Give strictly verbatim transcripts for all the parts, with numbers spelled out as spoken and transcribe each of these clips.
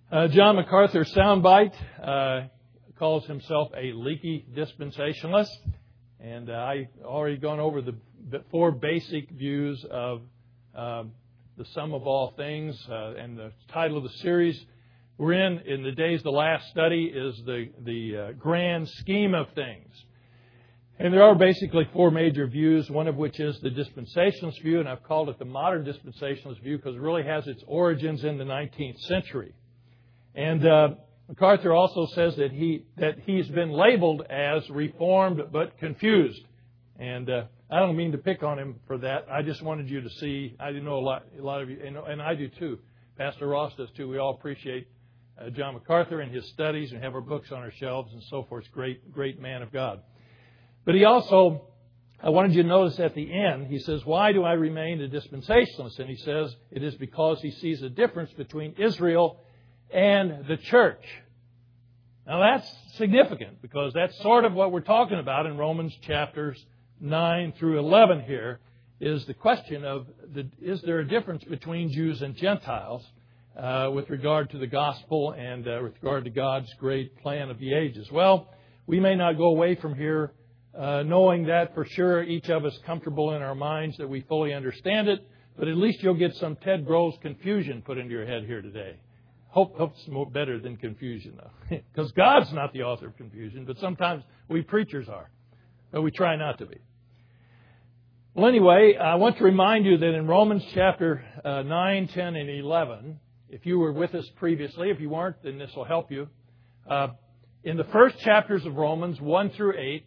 Uh, John MacArthur soundbite uh, calls himself a leaky dispensationalist, and uh, I've already gone over the, the four basic views of uh, the sum of all things, uh, and the title of the series we're in in the days the last study is the the uh, grand scheme of things. And there are basically four major views, one of which is the dispensationalist view, and I've called it the modern dispensationalist view because it really has its origins in the nineteenth century. And uh, MacArthur also says that he that he's been labeled as reformed but confused. And uh, I don't mean to pick on him for that. I just wanted you to see. I know a lot, a lot of you, and, and I do too. Pastor Ross does too. We all appreciate uh, John MacArthur and his studies, and have our books on our shelves and so forth. Great, great man of God. But he also, I wanted you to notice at the end, he says, "Why do I remain a dispensationalist?" And he says it is because he sees a difference between Israel and the church. Now that's significant because that's sort of what we're talking about in Romans chapters nine through eleven here, is the question of, the, is there a difference between Jews and Gentiles uh, with regard to the gospel and uh, with regard to God's great plan of the ages? Well, we may not go away from here uh, knowing that for sure, each of us comfortable in our minds that we fully understand it, but at least you'll get some Ted Groves confusion put into your head here today. Hope, hope it's more better than confusion, though. Because God's not the author of confusion, but sometimes we preachers are. But we try not to be. Well, anyway, I want to remind you that in Romans chapter uh, nine, ten, and eleven, if you were with us previously, if you weren't, then this will help you. Uh, in the first chapters of Romans, one through eight,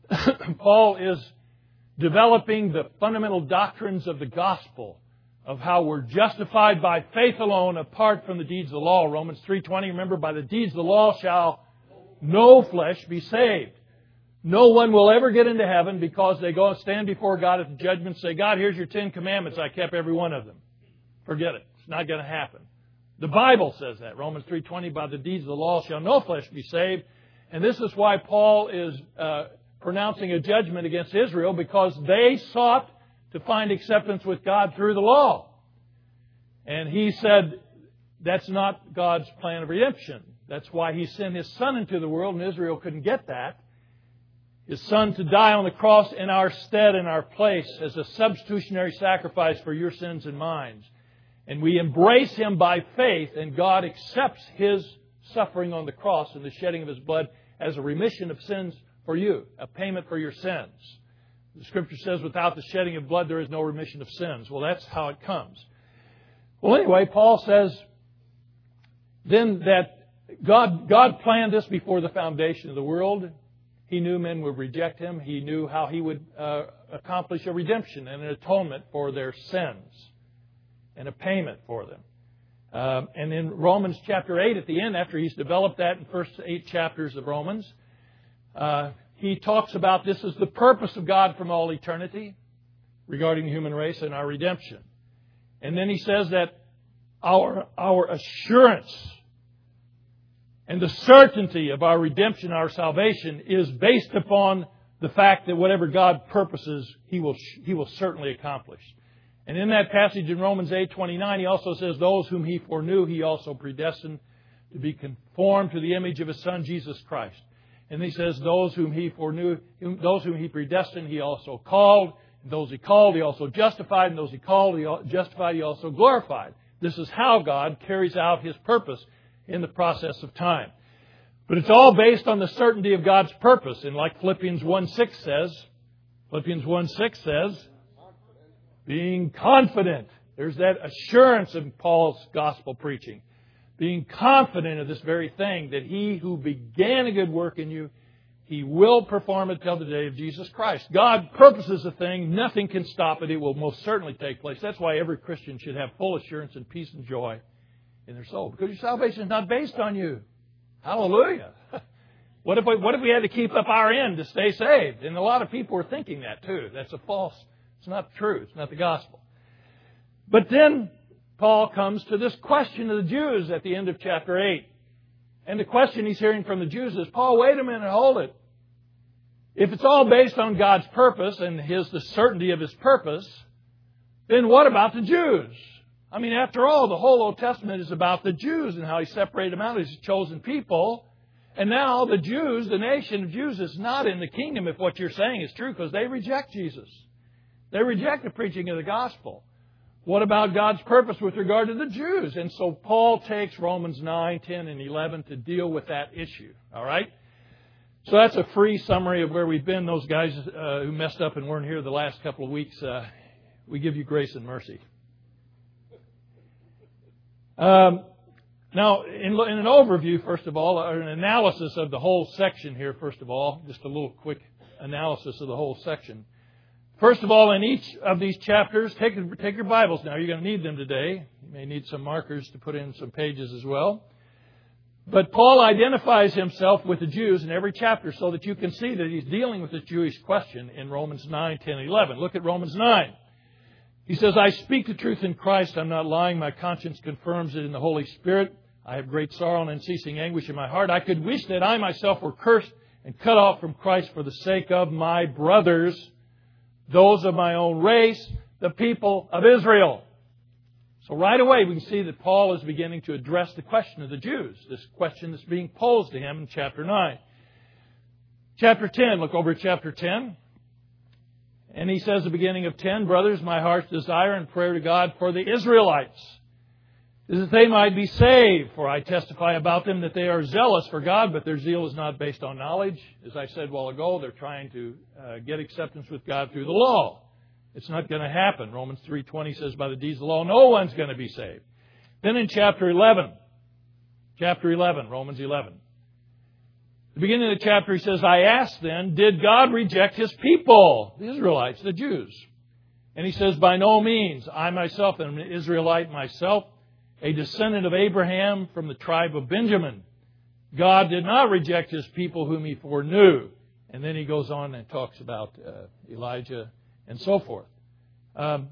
Paul is developing the fundamental doctrines of the gospel, of how we're justified by faith alone apart from the deeds of the law. Romans three twenty, remember, by the deeds of the law shall no flesh be saved. No one will ever get into heaven because they go and stand before God at the judgment and say, "God, here's your Ten Commandments. I kept every one of them." Forget it. It's not going to happen. The Bible says that. Romans three twenty, by the deeds of the law shall no flesh be saved. And this is why Paul is uh, pronouncing a judgment against Israel, because they sought to find acceptance with God through the law. And he said that's not God's plan of redemption. That's why He sent His Son into the world, and Israel couldn't get that. His Son to die on the cross in our stead, in our place, as a substitutionary sacrifice for your sins and mine. And we embrace Him by faith, and God accepts His suffering on the cross and the shedding of His blood as a remission of sins for you, a payment for your sins. The Scripture says without the shedding of blood there is no remission of sins. Well, that's how it comes. Well, anyway, Paul says then that God, God planned this before the foundation of the world. He knew men would reject Him. He knew how He would uh, accomplish a redemption and an atonement for their sins and a payment for them. Um, and in Romans chapter eight, at the end, after He's developed that in the first eight chapters of Romans, uh, He talks about this as the purpose of God from all eternity regarding the human race and our redemption. And then He says that our, our assurance and the certainty of our redemption, our salvation, is based upon the fact that whatever God purposes, He will He will certainly accomplish. And in that passage in Romans eight twenty-nine, He also says, "Those whom He foreknew, He also predestined to be conformed to the image of His Son, Jesus Christ." And He says, "Those whom He foreknew, those whom He predestined, He also called. And those He called, He also justified. And those He called, He justified, He also glorified." This is how God carries out His purpose in the process of time. But it's all based on the certainty of God's purpose. And like Philippians one six says, Philippians one six says, being confident. There's that assurance in Paul's gospel preaching. Being confident of this very thing, that He who began a good work in you, He will perform it till the day of Jesus Christ. God purposes a thing. Nothing can stop it. It will most certainly take place. That's why every Christian should have full assurance and peace and joy in their soul. Because your salvation is not based on you. Hallelujah. What if we, what if we had to keep up our end to stay saved? And a lot of people are thinking that too. That's a false, it's not true. It's not the gospel. But then Paul comes to this question of the Jews at the end of chapter eight. And the question he's hearing from the Jews is, Paul, wait a minute, hold it. If it's all based on God's purpose and His the certainty of His purpose, then what about the Jews? I mean, after all, the whole Old Testament is about the Jews and how He separated them out as His chosen people. And now the Jews, the nation of Jews, is not in the kingdom if what you're saying is true, because they reject Jesus. They reject the preaching of the gospel. What about God's purpose with regard to the Jews? And so Paul takes Romans nine, ten, and eleven to deal with that issue. All right? So that's a free summary of where we've been. Those guys uh, who messed up and weren't here the last couple of weeks, uh, we give you grace and mercy. Um, now, in, in an overview, first of all, or an analysis of the whole section here, first of all, just a little quick analysis of the whole section. First of all, in each of these chapters, take, take your Bibles now. You're going to need them today. You may need some markers to put in some pages as well. But Paul identifies himself with the Jews in every chapter so that you can see that he's dealing with the Jewish question in Romans nine, ten, and eleven. Look at Romans nine. He says, I speak the truth in Christ. I'm not lying. My conscience confirms it in the Holy Spirit. I have great sorrow and unceasing anguish in my heart. I could wish that I myself were cursed and cut off from Christ for the sake of my brothers, those of my own race, the people of Israel. So right away we can see that Paul is beginning to address the question of the Jews, this question that's being posed to him in chapter nine. Chapter ten, look over at chapter ten. And he says at the beginning of ten, brothers, my heart's desire and prayer to God for the Israelites is that they might be saved. For I testify about them that they are zealous for God, but their zeal is not based on knowledge. As I said a while ago, they're trying to uh, get acceptance with God through the law. It's not going to happen. Romans three twenty says, by the deeds of the law, no one's going to be saved. Then in chapter eleven, chapter eleven, Romans eleven, the beginning of the chapter, he says, I ask then, did God reject His people, the Israelites, the Jews? And he says, by no means. I myself am an Israelite myself, a descendant of Abraham from the tribe of Benjamin. God did not reject His people whom He foreknew. And then he goes on and talks about uh, Elijah and so forth. Um,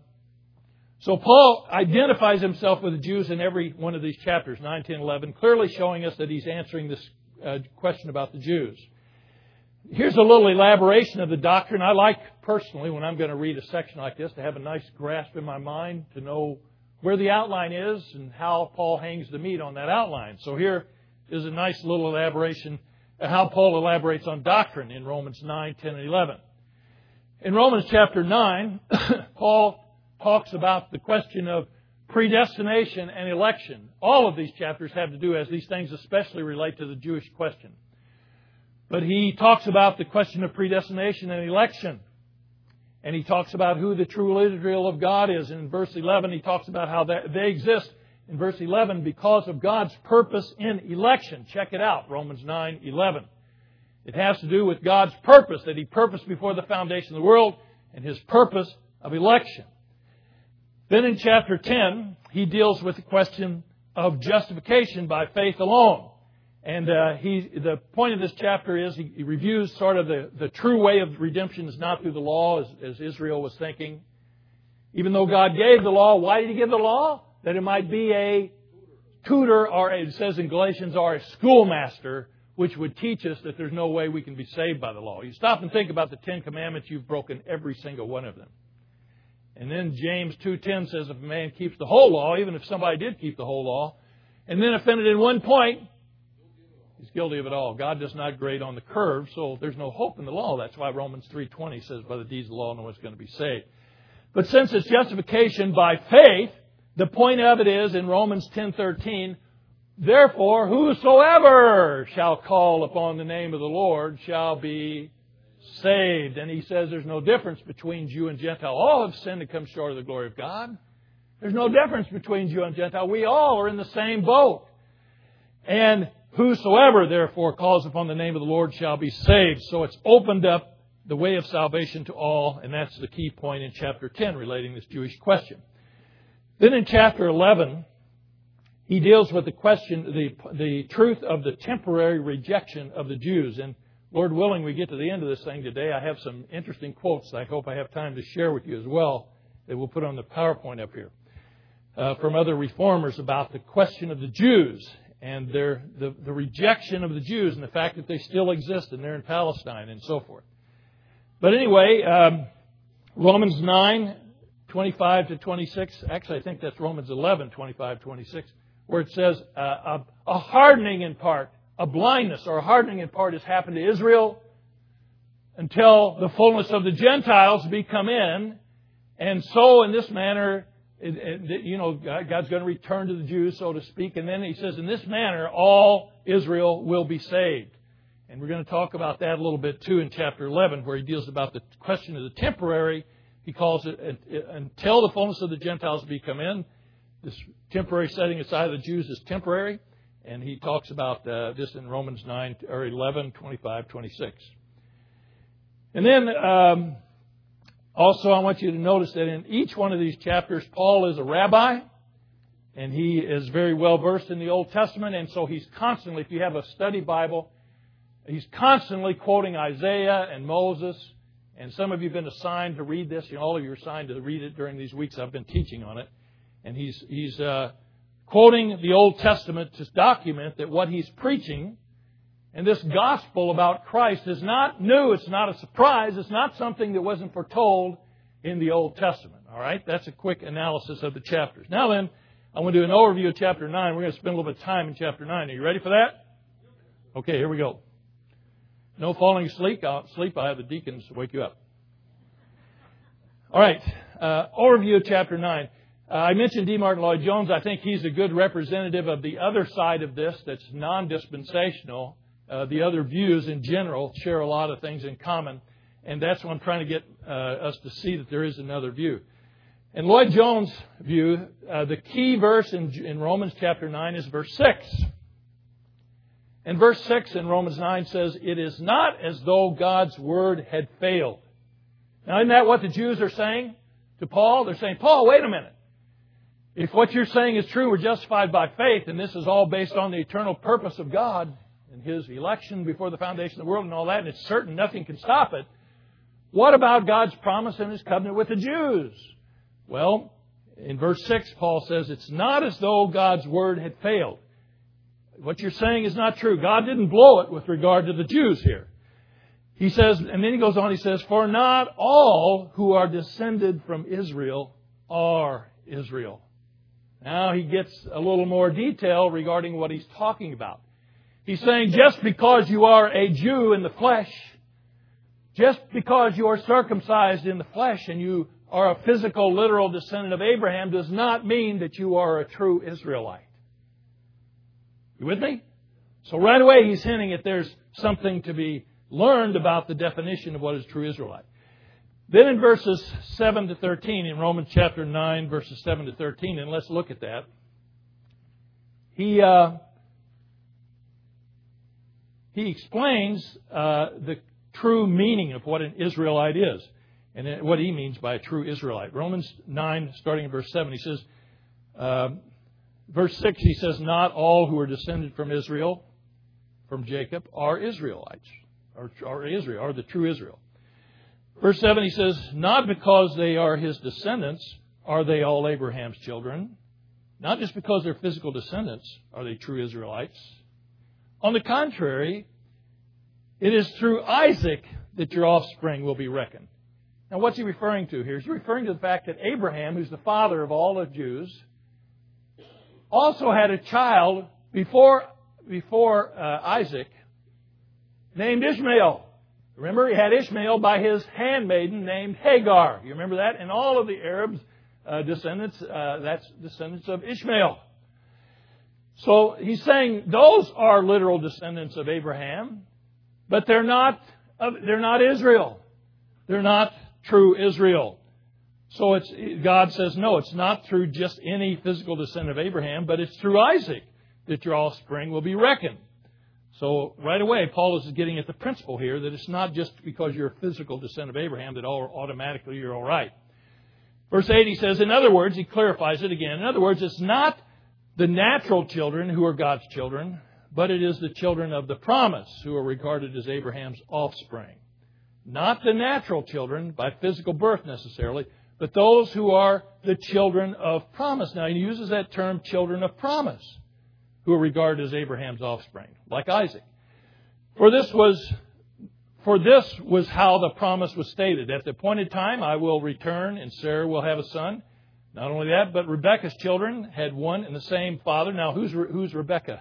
so Paul identifies himself with the Jews in every one of these chapters, nine, ten, eleven, clearly showing us that he's answering this uh, question about the Jews. Here's a little elaboration of the doctrine. I like personally, when I'm going to read a section like this, to have a nice grasp in my mind, to know where the outline is and how Paul hangs the meat on that outline. So here is a nice little elaboration of how Paul elaborates on doctrine in Romans nine, ten, and eleven. In Romans chapter nine, Paul talks about the question of predestination and election. All of these chapters have to do, as these things especially relate to the Jewish question. But he talks about the question of predestination and election. And he talks about who the true Israel of God is. And in verse eleven, he talks about how they exist, in verse eleven, because of God's purpose in election. Check it out, Romans nine, eleven. It has to do with God's purpose, that He purposed before the foundation of the world, and His purpose of election. Then in chapter ten, he deals with the question of justification by faith alone. And uh, he, the point of this chapter is he, he reviews sort of the, the true way of redemption is not through the law, as, as Israel was thinking. Even though God gave the law, why did He give the law? That it might be a tutor, or it says in Galatians, or a schoolmaster, which would teach us that there's no way we can be saved by the law. You stop and think about the Ten Commandments, you've broken every single one of them. And then James two ten says if a man keeps the whole law, even if somebody did keep the whole law, and then offended in one point, he's guilty of it all. God does not grade on the curve, so there's no hope in the law. That's why Romans three twenty says by the deeds of the law no one's going to be saved. But since it's justification by faith, the point of it is in Romans ten thirteen, therefore, whosoever shall call upon the name of the Lord shall be saved. And he says there's no difference between Jew and Gentile. All have sinned and come short of the glory of God. There's no difference between Jew and Gentile. We all are in the same boat. And whosoever, therefore, calls upon the name of the Lord shall be saved. So it's opened up the way of salvation to all. And that's the key point in chapter ten relating this Jewish question. Then in chapter eleven, he deals with the question, the, the truth of the temporary rejection of the Jews. And Lord willing, we get to the end of this thing today. I have some interesting quotes I hope I have time to share with you as well that we'll put on the PowerPoint up here uh, from other reformers about the question of the Jews and their the, the rejection of the Jews and the fact that they still exist and they're in Palestine and so forth. But anyway, um, Romans nine twenty-five to twenty-six. Actually, I think that's Romans eleven, twenty-five, twenty-six, where it says uh, a, a hardening in part, a blindness or a hardening in part has happened to Israel until the fullness of the Gentiles be come in. And so in this manner, it, it, you know, God's going to return to the Jews, so to speak. And then he says, in this manner, all Israel will be saved. And we're going to talk about that a little bit too in chapter eleven, where he deals about the question of the temporary. He calls it, it, it until the fullness of the Gentiles be come in. This temporary setting aside of the Jews is temporary. And he talks about uh, this in Romans nine or eleven, twenty-five, twenty-six. And then um, also I want you to notice that in each one of these chapters, Paul is a rabbi. And he is very well versed in the Old Testament. And so he's constantly, if you have a study Bible, he's constantly quoting Isaiah and Moses. And some of you have been assigned to read this. You know, all of you are assigned to read it during these weeks I've been teaching on it. And he's he's uh, quoting the Old Testament to document that what he's preaching and this gospel about Christ is not new. It's not a surprise. It's not something that wasn't foretold in the Old Testament. All right? That's a quick analysis of the chapters. Now then, I'm going to do an overview of chapter nine. We're going to spend a little bit of time in chapter nine. Are you ready for that? Okay, here we go. No falling asleep. I'll, sleep. I have the deacons wake you up. All right. Uh, overview of chapter nine. Uh, I mentioned D. Martin Lloyd-Jones. I think he's a good representative of the other side of this that's non-dispensational. Uh, the other views in general share a lot of things in common. And that's what I'm trying to get uh, us to see, that there is another view. In Lloyd-Jones' view, uh, the key verse in, in Romans chapter nine is verse six. And verse six in Romans nine says, "It is not as though God's word had failed." Now, isn't that what the Jews are saying to Paul? They're saying, Paul, wait a minute. If what you're saying is true, we're justified by faith, and this is all based on the eternal purpose of God and His election before the foundation of the world and all that, and it's certain nothing can stop it. What about God's promise and His covenant with the Jews? Well, in verse six, Paul says, it's not as though God's word had failed. What you're saying is not true. God didn't blow it with regard to the Jews here. He says, and then he goes on, he says, for not all who are descended from Israel are Israel. Now he gets a little more detail regarding what he's talking about. He's saying just because you are a Jew in the flesh, just because you are circumcised in the flesh and you are a physical, literal descendant of Abraham does not mean that you are a true Israelite. You with me? So right away he's hinting that there's something to be learned about the definition of what is true Israelite. Then in verses seven to thirteen, in Romans chapter nine, verses seven to thirteen, and let's look at that. He uh, he explains uh, the true meaning of what an Israelite is and what he means by a true Israelite. Romans nine, starting in verse seven, he says, uh, verse six, he says, not all who are descended from Israel, from Jacob, are Israelites, or are Israel, are the true Israel. Verse seven, he says, not because they are his descendants are they all Abraham's children. Not just because they're physical descendants are they true Israelites. On the contrary, it is through Isaac that your offspring will be reckoned. Now, what's he referring to here? He's referring to the fact that Abraham, who's the father of all the Jews, also had a child before, before uh, Isaac named Ishmael. Remember, he had Ishmael by his handmaiden named Hagar. You remember that? And all of the Arabs' uh, descendants, uh, that's descendants of Ishmael. So he's saying those are literal descendants of Abraham, but they're not, uh, they're not Israel. They're not true Israel. So it's, God says, no, it's not through just any physical descendant of Abraham, but it's through Isaac that your offspring will be reckoned. So right away, Paul is getting at the principle here that it's not just because you're a physical descendant of Abraham that all, automatically you're all right. Verse eight, he says, in other words, he clarifies it again. In other words, it's not the natural children who are God's children, but it is the children of the promise who are regarded as Abraham's offspring. Not the natural children by physical birth necessarily, but those who are the children of promise. Now, he uses that term, children of promise, who are regarded as Abraham's offspring, like Isaac. For this was For this was how the promise was stated. At the appointed time, I will return, and Sarah will have a son. Not only that, but Rebekah's children had one and the same father. Now, who's who's Rebekah?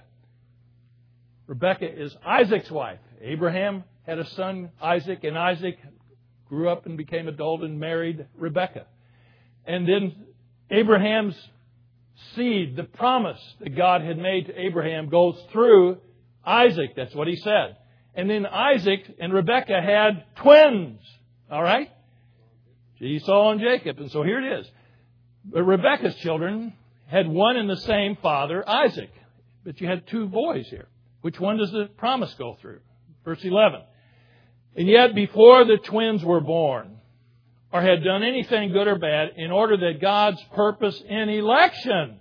Rebekah is Isaac's wife. Abraham had a son, Isaac, and Isaac grew up and became adult and married Rebekah. And then Abraham's seed, the promise that God had made to Abraham, goes through Isaac. That's what he said. And then Isaac and Rebekah had twins. All right? Esau and Jacob. And so here it is. But Rebekah's children had one and the same father, Isaac. But you had two boys here. Which one does the promise go through? Verse eleven. And yet before the twins were born, or had done anything good or bad, in order that God's purpose in election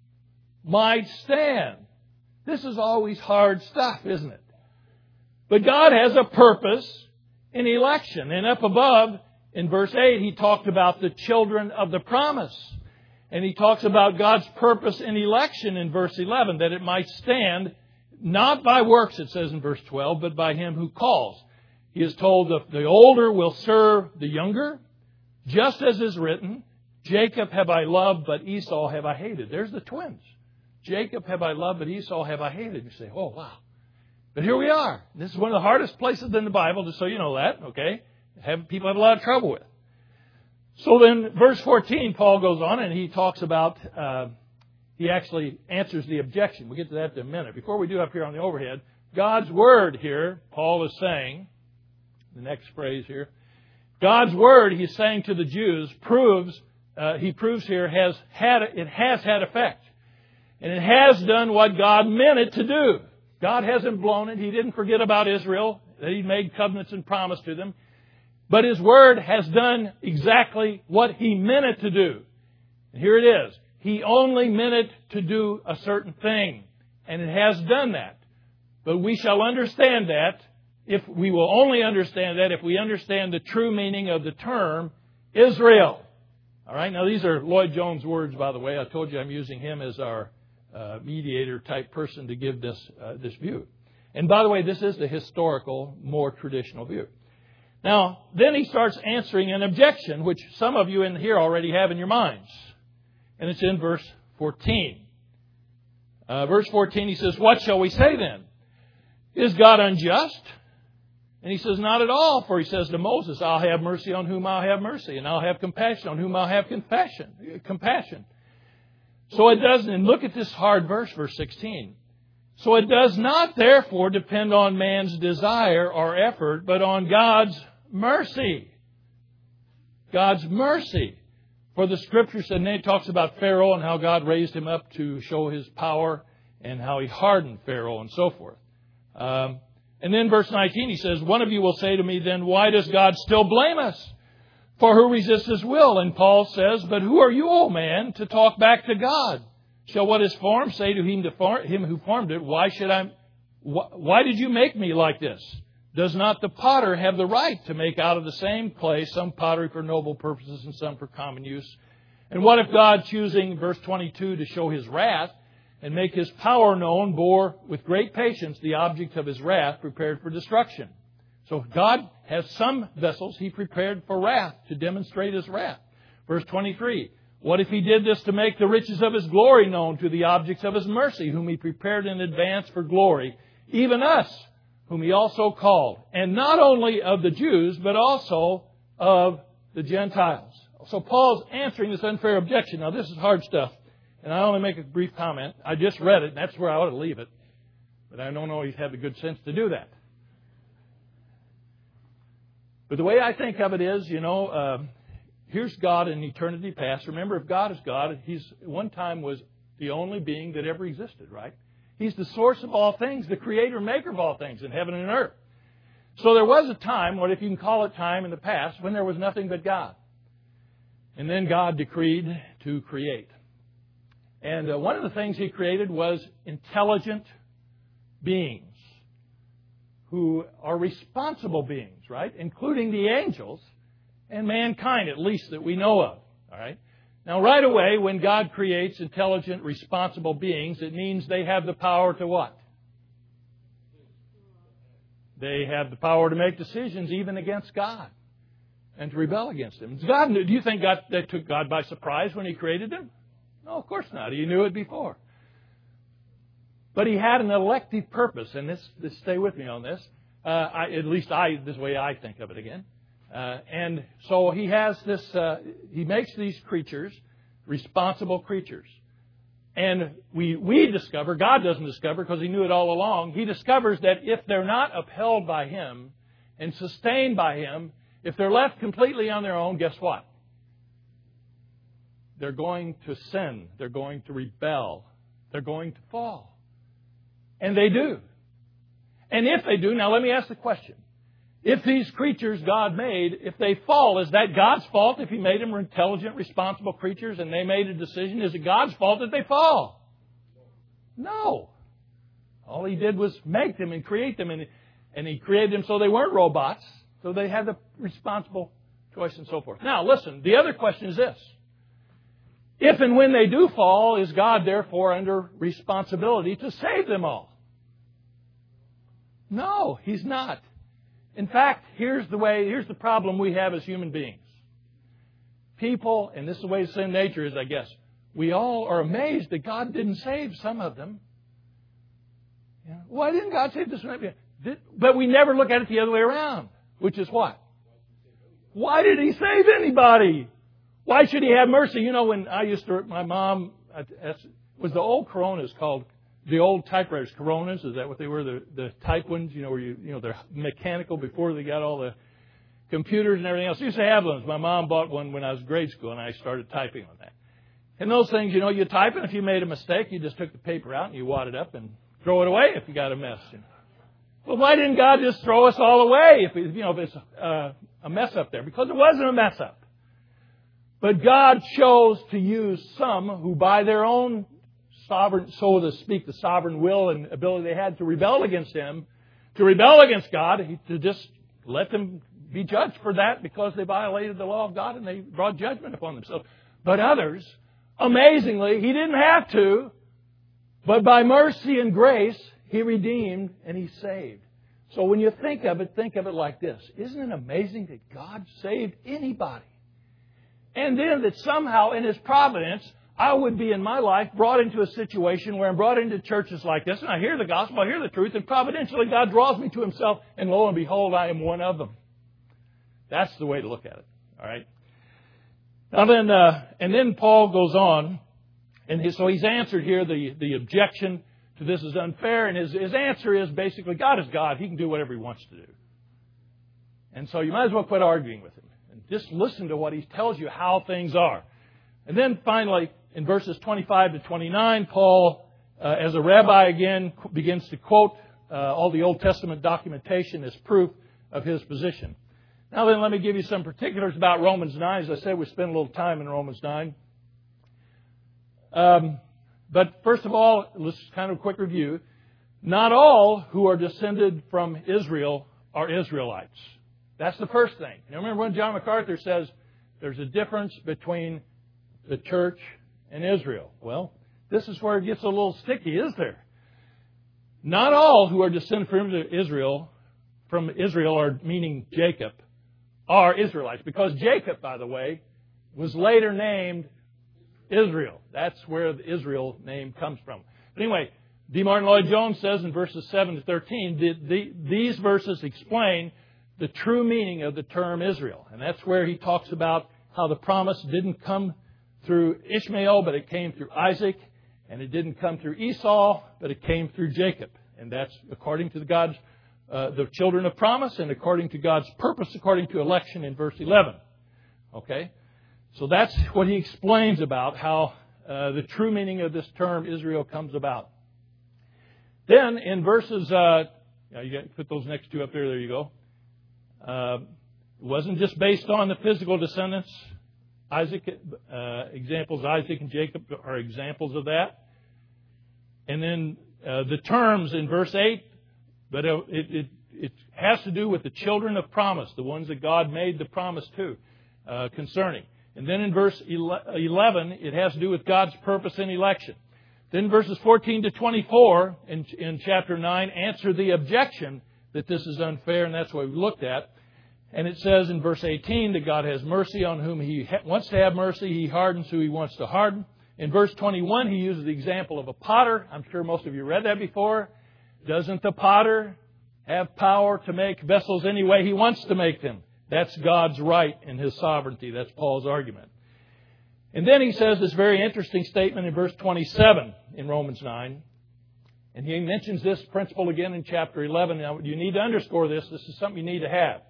might stand. This is always hard stuff, isn't it? But God has a purpose in election. And up above, in verse eight, He talked about the children of the promise. And He talks about God's purpose in election in verse eleven, that it might stand, not by works, it says in verse twelve, but by Him who calls. He is told that the older will serve the younger, just as is written, Jacob have I loved, but Esau have I hated. There's the twins. Jacob have I loved, but Esau have I hated. You say, oh, wow. But here we are. This is one of the hardest places in the Bible, just so you know that, okay? Have, people have a lot of trouble with. So then, verse fourteen, Paul goes on and he talks about, uh, he actually answers the objection. We'll get to that in a minute. Before we do up here on the overhead, God's Word here, Paul is saying, the next phrase here, God's Word, he's saying to the Jews, proves, uh, he proves here, has had, it has had effect. And it has done what God meant it to do. God hasn't blown it. He didn't forget about Israel, that He made covenants and promise to them. But His Word has done exactly what He meant it to do. And here it is. He only meant it to do a certain thing. And it has done that. But we shall understand that, if we will only understand that if we understand the true meaning of the term Israel. All right. Now, these are Lloyd Jones' words, by the way. I told you I'm using him as our uh, mediator type person to give this uh, this view. And by the way, this is the historical, more traditional view. Now, then he starts answering an objection, which some of you in here already have in your minds. And it's in verse fourteen. Uh, verse fourteen, he says, what shall we say then? Is God unjust? And he says, not at all. For he says to Moses, I'll have mercy on whom I'll have mercy, and I'll have compassion on whom I'll have compassion. compassion. So it doesn't, and look at this hard verse, verse sixteen. So it does not therefore depend on man's desire or effort, but on God's mercy. God's mercy. For the Scripture said, and then it talks about Pharaoh and how God raised him up to show His power and how He hardened Pharaoh and so forth. Um, and then verse nineteen, he says, one of you will say to me, then why does God still blame us? For who resists His will? And Paul says, but who are you, O man, to talk back to God? Shall what is formed say to him, to form, him who formed it, why should I, wh- why did you make me like this? Does not the potter have the right to make out of the same clay some pottery for noble purposes and some for common use? And what if God, choosing, verse twenty-two, to show His wrath and make His power known, bore with great patience the object of His wrath prepared for destruction? So God has some vessels He prepared for wrath, to demonstrate His wrath. Verse twenty-three, what if He did this to make the riches of His glory known to the objects of His mercy, whom He prepared in advance for glory, even us, whom He also called, and not only of the Jews, but also of the Gentiles. So Paul's answering this unfair objection. Now, this is hard stuff, and I only make a brief comment. I just read it, and that's where I ought to leave it. But I don't always have the good sense to do that. But the way I think of it is, you know, uh, here's God in eternity past. Remember, if God is God, He's one time was the only being that ever existed, right? He's the source of all things, the creator and maker of all things in heaven and earth. So there was a time, what if you can call it time in the past, when there was nothing but God. And then God decreed to create. And uh, one of the things He created was intelligent beings who are responsible beings, right? Including the angels and mankind, at least that we know of, all right? Now, right away, when God creates intelligent, responsible beings, it means they have the power to what? They have the power to make decisions even against God and to rebel against Him. God, do you think God, that took God by surprise when He created them? No, of course not. He knew it before. But He had an elective purpose, and this, this stay with me on this. Uh, I, at least I, this way I think of it again. Uh, and so He has this, uh, He makes these creatures responsible creatures. And we, we discover, God doesn't discover because He knew it all along, He discovers that if they're not upheld by Him and sustained by Him, if they're left completely on their own, guess what? They're going to sin. They're going to rebel. They're going to fall. And they do. And if they do, now let me ask the question. If these creatures God made, if they fall, is that God's fault if He made them intelligent, responsible creatures and they made a decision? Is it God's fault that they fall? No. All He did was make them and create them, and, and He created them so they weren't robots, so they had the responsible choice and so forth. Now, listen, the other question is this. If and when they do fall, is God therefore under responsibility to save them all? No, He's not. In fact, here's the way, here's the problem we have as human beings. People, and this is the way sin nature is, I guess, we all are amazed that God didn't save some of them. You know, why didn't God save this one? But we never look at it the other way around, which is what? Why did He save anybody? Why should He have mercy? You know, when I used to, my mom, was the old Coronas called, the old typewriters, Coronas, is that what they were? The, the type ones, you know, where you, you know, they're mechanical before they got all the computers and everything else. I used to have those. My mom bought one when I was in grade school, and I started typing on that. And those things, you know, you type, and if you made a mistake, you just took the paper out and you wad it up and throw it away if you got a mess. You know. Well, why didn't God just throw us all away if, you know, if it's uh, a mess up there? Because it wasn't a mess up. But God chose to use some who by their own sovereign, so to speak, the sovereign will and ability they had to rebel against Him, to rebel against God, to just let them be judged for that because they violated the law of God and they brought judgment upon themselves. But others, amazingly, He didn't have to, but by mercy and grace, He redeemed and He saved. So when you think of it, think of it like this. Isn't it amazing that God saved anybody? And then that somehow in His providence, I would be in my life brought into a situation where I'm brought into churches like this, and I hear the gospel, I hear the truth, and providentially God draws me to Himself, and lo and behold, I am one of them. That's the way to look at it. All right. Now then, uh, and then Paul goes on, and he, so he's answered here the, the objection to this is unfair, and his, his answer is basically God is God. He can do whatever He wants to do. And so you might as well quit arguing with Him. And just listen to what He tells you how things are. And then finally, in verses twenty-five to twenty-nine, Paul, uh, as a rabbi again, begins to quote uh, all the Old Testament documentation as proof of his position. Now then, let me give you some particulars about Romans nine. As I said, we spent a little time in Romans nine. Um, but first of all, let's kind of a quick review. Not all who are descended from Israel are Israelites. That's the first thing. Now remember when John MacArthur says there's a difference between the church and Israel. Well, this is where it gets a little sticky, is there? Not all who are descended from Israel, from Israel, or meaning Jacob, are Israelites. Because Jacob, by the way, was later named Israel. That's where the Israel name comes from. But anyway, D. Martin Lloyd-Jones says in verses seven to thirteen, the, the, these verses explain the true meaning of the term Israel. And that's where he talks about how the promise didn't come through Ishmael, but it came through Isaac. And it didn't come through Esau, but it came through Jacob. And that's according to the God's, uh, the children of promise, and according to God's purpose, according to election in verse eleven. Okay? So that's what he explains about how uh, the true meaning of this term Israel comes about. Then in verses, uh, you got to put those next two up there. There you go. Uh, it wasn't just based on the physical descendants. Isaac, uh, examples, Isaac and Jacob are examples of that. And then uh, the terms in verse eight, but it, it, it has to do with the children of promise, the ones that God made the promise to, uh, concerning. And then in verse eleven, it has to do with God's purpose in election. Then verses fourteen to twenty-four in, in chapter nine answer the objection that this is unfair, and that's what we've looked at. And it says in verse eighteen that God has mercy on whom He wants to have mercy. He hardens who He wants to harden. In verse twenty-one, He uses the example of a potter. I'm sure most of you read that before. Doesn't the potter have power to make vessels any way He wants to make them? That's God's right in His sovereignty. That's Paul's argument. And then he says this very interesting statement in verse twenty-seven in Romans nine. And he mentions this principle again in chapter eleven. Now, you need to underscore this. This is something you need to have.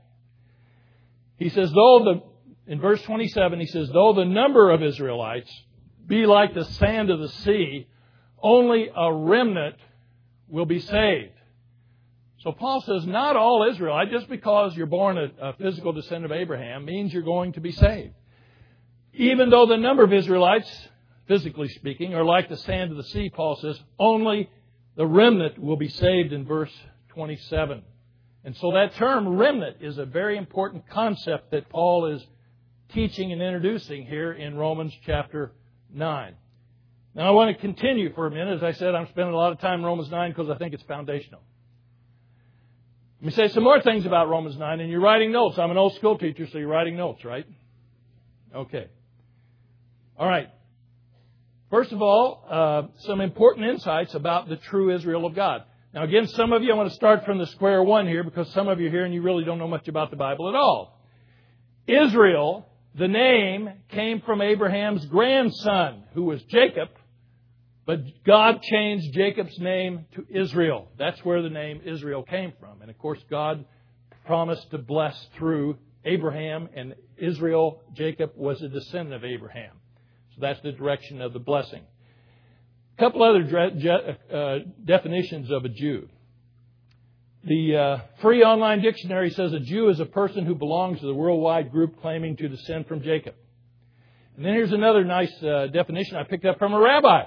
He says, though the, in verse twenty-seven, he says, though the number of Israelites be like the sand of the sea, only a remnant will be saved. So Paul says, not all Israelites, just because you're born a, a physical descendant of Abraham, means you're going to be saved. Even though the number of Israelites, physically speaking, are like the sand of the sea, Paul says, only the remnant will be saved in verse twenty-seven. And so that term remnant is a very important concept that Paul is teaching and introducing here in Romans chapter nine. Now I want to continue for a minute. As I said, I'm spending a lot of time in Romans nine because I think it's foundational. Let me say some more things about Romans nine, and you're writing notes. I'm an old school teacher, so you're writing notes, right? Okay. All right. First of all, uh, some important insights about the true Israel of God. Now again, some of you, I want to start from the square one here because some of you are here and you really don't know much about the Bible at all. Israel, the name, came from Abraham's grandson, who was Jacob, but God changed Jacob's name to Israel. That's where the name Israel came from. And of course, God promised to bless through Abraham, and Israel, Jacob, was a descendant of Abraham. So that's the direction of the blessing. A couple other uh, definitions of a Jew. The uh, Free Online Dictionary says a Jew is a person who belongs to the worldwide group claiming to descend from Jacob. And then here's another nice uh, definition I picked up from a rabbi.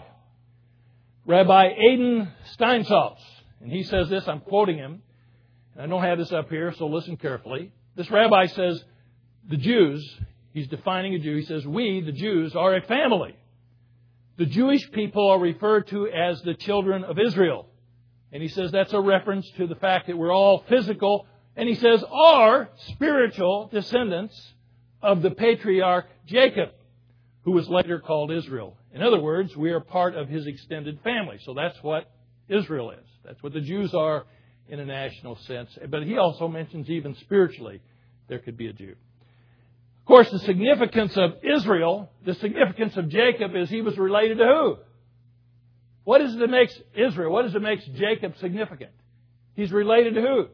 Rabbi Adin Steinsaltz. And he says this, I'm quoting him. I don't have this up here, so listen carefully. This rabbi says, the Jews, he's defining a Jew, he says, we, the Jews, are a family. The Jewish people are referred to as the children of Israel. And he says that's a reference to the fact that we're all physical. And he says, are spiritual descendants of the patriarch Jacob, who was later called Israel. In other words, we are part of his extended family. So that's what Israel is. That's what the Jews are in a national sense. But he also mentions even spiritually there could be a Jew. Of course, the significance of Israel, the significance of Jacob is he was related to who? What is it that makes Israel, what is it that makes Jacob significant? He's related to who?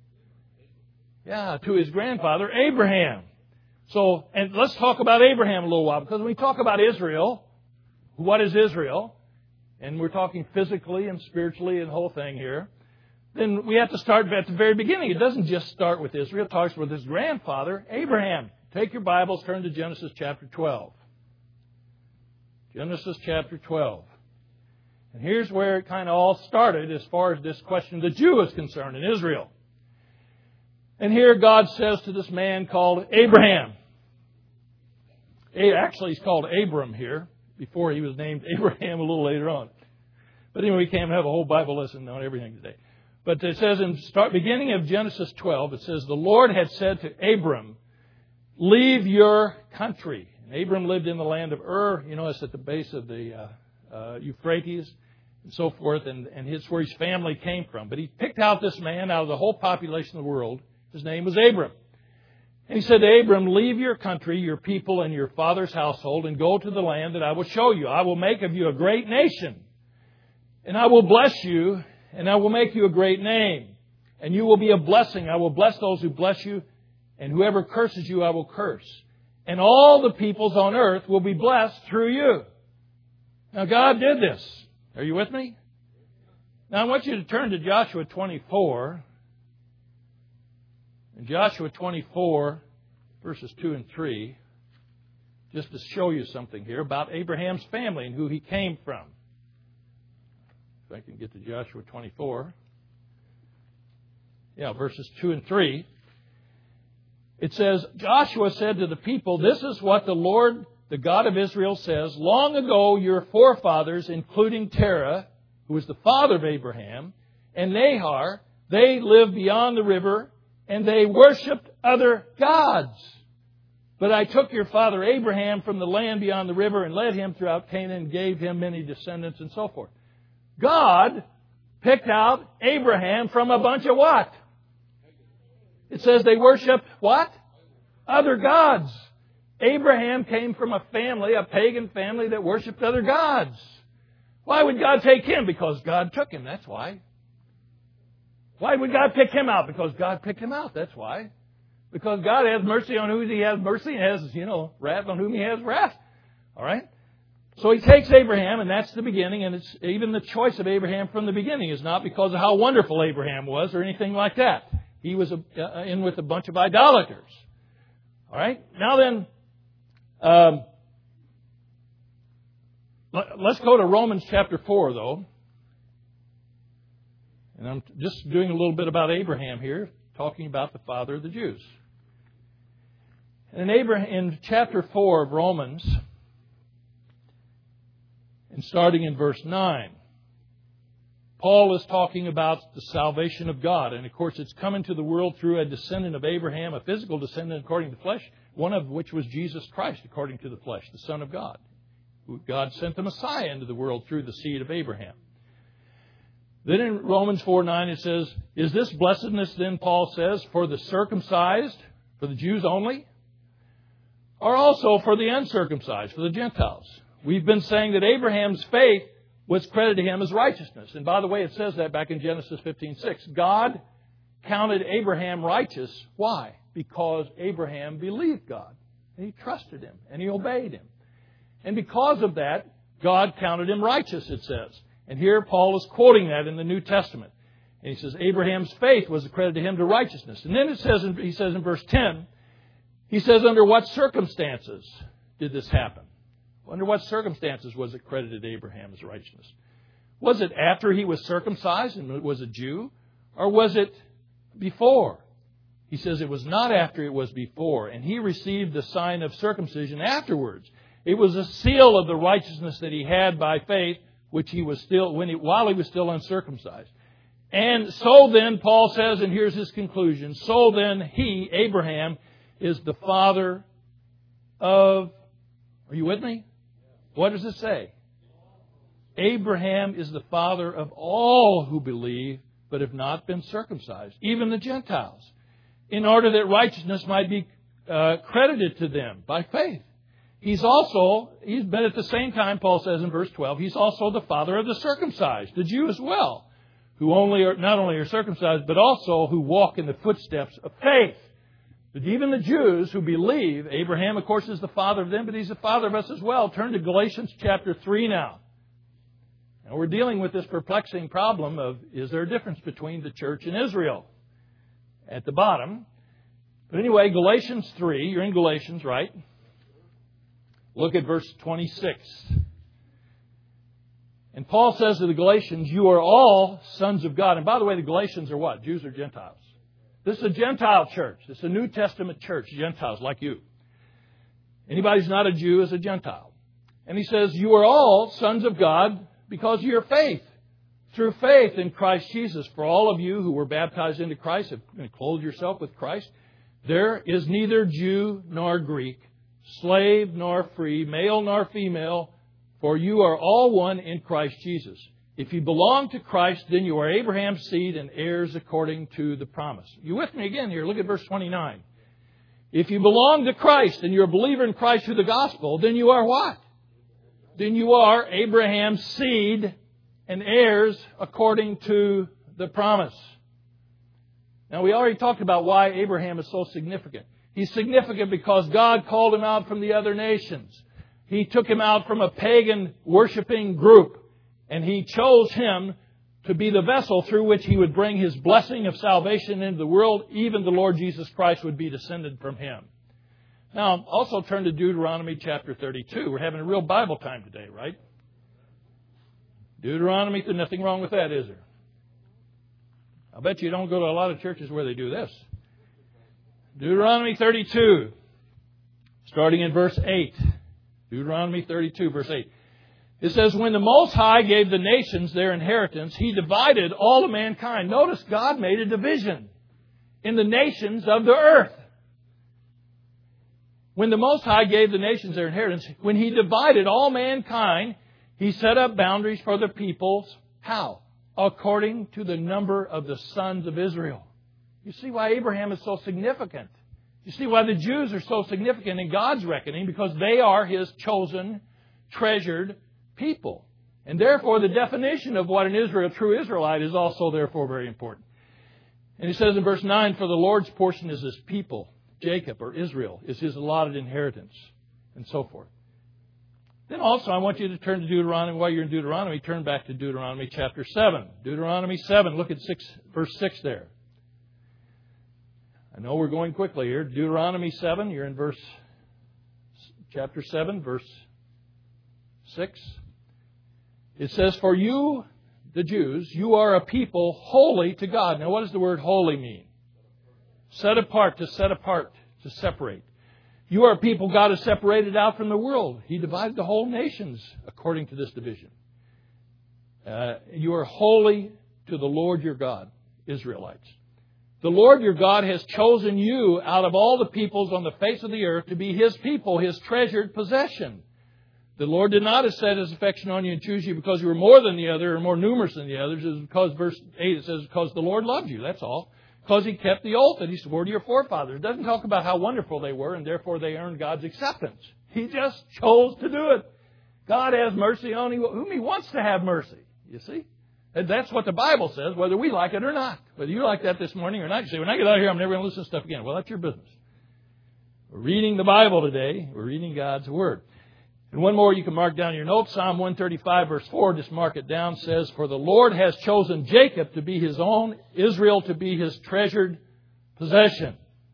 Yeah, to his grandfather, Abraham. So, and let's talk about Abraham a little while, because when we talk about Israel, what is Israel? And we're talking physically and spiritually and the whole thing here. Then we have to start at the very beginning. It doesn't just start with Israel. It talks with his grandfather, Abraham. Take your Bibles, turn to Genesis chapter twelve. Genesis chapter twelve. And here's where it kind of all started as far as this question of the Jew is concerned in Israel. And here God says to this man called Abraham. Actually, he's called Abram here, before he was named Abraham a little later on. But anyway, we can't have a whole Bible lesson on everything today. But it says in start beginning of Genesis twelve, it says, the Lord had said to Abram, leave your country. And Abram lived in the land of Ur. You know, it's at the base of the uh, uh, Euphrates and so forth. And, and it's where his family came from. But he picked out this man out of the whole population of the world. His name was Abram. And he said to Abram, leave your country, your people, and your father's household, and go to the land that I will show you. I will make of you a great nation. And I will bless you, and I will make you a great name. And you will be a blessing. I will bless those who bless you, and whoever curses you, I will curse. And all the peoples on earth will be blessed through you. Now, God did this. Are you with me? Now, I want you to turn to Joshua twenty-four. In Joshua twenty-four, verses two and three, just to show you something here about Abraham's family and who he came from. If I can get to Joshua twenty-four. Yeah, verses two and three. It says, Joshua said to the people, this is what the Lord, the God of Israel, says. Long ago, your forefathers, including Terah, who was the father of Abraham, and Nahor, they lived beyond the river, and they worshipped other gods. But I took your father Abraham from the land beyond the river and led him throughout Canaan and gave him many descendants," and so forth. God picked out Abraham from a bunch of what? It says they worshiped what? Other gods. Abraham came from a family, a pagan family that worshipped other gods. Why would God take him? Because God took him. That's why. Why would God pick him out? Because God picked him out. That's why. Because God has mercy on whom He has mercy and has, you know, wrath on whom He has wrath. All right? So He takes Abraham, and that's the beginning, and it's even the choice of Abraham from the beginning is not because of how wonderful Abraham was or anything like that. He was a, uh, in with a bunch of idolaters. All right? Now then, um, let's go to Romans chapter four, though. And I'm just doing a little bit about Abraham here, talking about the father of the Jews. And in, Abraham, in chapter four of Romans, and starting in verse nine, Paul is talking about the salvation of God. And of course, it's come into the world through a descendant of Abraham, a physical descendant according to the flesh, one of which was Jesus Christ according to the flesh, the Son of God. God sent the Messiah into the world through the seed of Abraham. Then in Romans four nine it says, "Is this blessedness then," Paul says, "for the circumcised, for the Jews only, or also for the uncircumcised, for the Gentiles?" We've been saying that Abraham's faith was credited to him as righteousness. And by the way, it says that back in Genesis fifteen six. God counted Abraham righteous. Why? Because Abraham believed God. And he trusted Him. And he obeyed Him. And because of that, God counted him righteous, it says. And here Paul is quoting that in the New Testament. And he says, Abraham's faith was accredited to him to righteousness. And then it says, he says in verse ten, he says, under what circumstances did this happen? Under what circumstances was it credited to Abraham as righteousness? Was it after he was circumcised and was a Jew? Or was it before? He says it was not after, it was before. And he received the sign of circumcision afterwards. It was a seal of the righteousness that he had by faith, which he was still, when he, while he was still uncircumcised. And so then, Paul says, and here's his conclusion, so then he, Abraham, is the father of, are you with me? What does it say? Abraham is the father of all who believe, but have not been circumcised, even the Gentiles, in order that righteousness might be uh, credited to them by faith. He's also, he's been at the same time, Paul says in verse twelve, he's also the father of the circumcised, the Jew as well, who only are, not only are circumcised, but also who walk in the footsteps of faith. But even the Jews who believe, Abraham, of course, is the father of them, but he's the father of us as well. Turn to Galatians chapter three now. Now we're dealing with this perplexing problem of, is there a difference between the church and Israel? At the bottom. But anyway, Galatians three, you're in Galatians, right? Look at verse twenty-six. And Paul says to the Galatians, you are all sons of God. And by the way, the Galatians are what? Jews or Gentiles? This is a Gentile church. This is a New Testament church, Gentiles like you. Anybody who's not a Jew is a Gentile. And he says, you are all sons of God because of your faith. Through faith in Christ Jesus. For all of you who were baptized into Christ, have clothed yourself with Christ, there is neither Jew nor Greek, slave nor free, male nor female, for you are all one in Christ Jesus. If you belong to Christ, then you are Abraham's seed and heirs according to the promise. You with me again here? Look at verse twenty-nine. If you belong to Christ and you're a believer in Christ through the gospel, then you are what? Then you are Abraham's seed and heirs according to the promise. Now, we already talked about why Abraham is so significant. He's significant because God called him out from the other nations. He took him out from a pagan worshiping group. And He chose him to be the vessel through which He would bring His blessing of salvation into the world. Even the Lord Jesus Christ would be descended from him. Now, also turn to Deuteronomy chapter thirty-two. We're having a real Bible time today, right? Deuteronomy, there's nothing wrong with that, is there? I bet you don't go to a lot of churches where they do this. Deuteronomy thirty-two, starting in verse eight. Deuteronomy thirty-two, verse eight. It says, when the Most High gave the nations their inheritance, He divided all of mankind. Notice God made a division in the nations of the earth. When the Most High gave the nations their inheritance, when He divided all mankind, He set up boundaries for the peoples. How? According to the number of the sons of Israel. You see why Abraham is so significant. You see why the Jews are so significant in God's reckoning, because they are His chosen, treasured people. And therefore, the definition of what an Israel, true Israelite is also therefore very important. And He says in verse nine, for the Lord's portion is His people. Jacob, or Israel, is His allotted inheritance, and so forth. Then also, I want you to turn to Deuteronomy. While you're in Deuteronomy, turn back to Deuteronomy chapter seven. Deuteronomy seven, look at six, verse six there. I know we're going quickly here. Deuteronomy seven, you're in verse, chapter seven, verse six. It says, for you, the Jews, you are a people holy to God. Now, what does the word holy mean? Set apart, to set apart, to separate. You are a people God has separated out from the world. He divided the whole nations according to this division. Uh, you are holy to the Lord your God, Israelites. The Lord your God has chosen you out of all the peoples on the face of the earth to be His people, His treasured possession. The Lord did not set His affection on you and choose you because you were more than the other or more numerous than the others. It's because, verse eight, it says, because the Lord loved you. That's all. Because He kept the oath that He swore to your forefathers. It doesn't talk about how wonderful they were and therefore they earned God's acceptance. He just chose to do it. God has mercy on whom He wants to have mercy. You see? And that's what the Bible says, whether we like it or not. Whether you like that this morning or not. You say, when I get out of here, I'm never going to listen to stuff again. Well, that's your business. We're reading the Bible today. We're reading God's Word. And one more you can mark down in your notes. Psalm one thirty-five, verse four, just mark it down, says, for the Lord has chosen Jacob to be His own, Israel to be His treasured possession.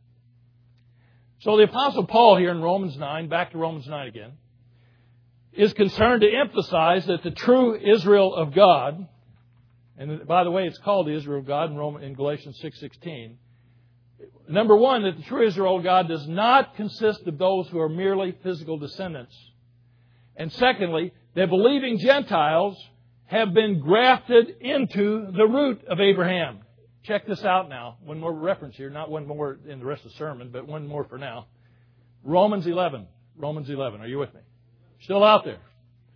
So the Apostle Paul here in Romans nine, back to Romans nine again, is concerned to emphasize that the true Israel of God, and by the way, it's called the Israel of God in, Roman, in Galatians six sixteen. Number one, that the true Israel of God does not consist of those who are merely physical descendants. And secondly, that believing Gentiles have been grafted into the root of Abraham. Check this out now. One more reference here. Not one more in the rest of the sermon, but one more for now. Romans eleven. Romans eleven. Are you with me? Still out there?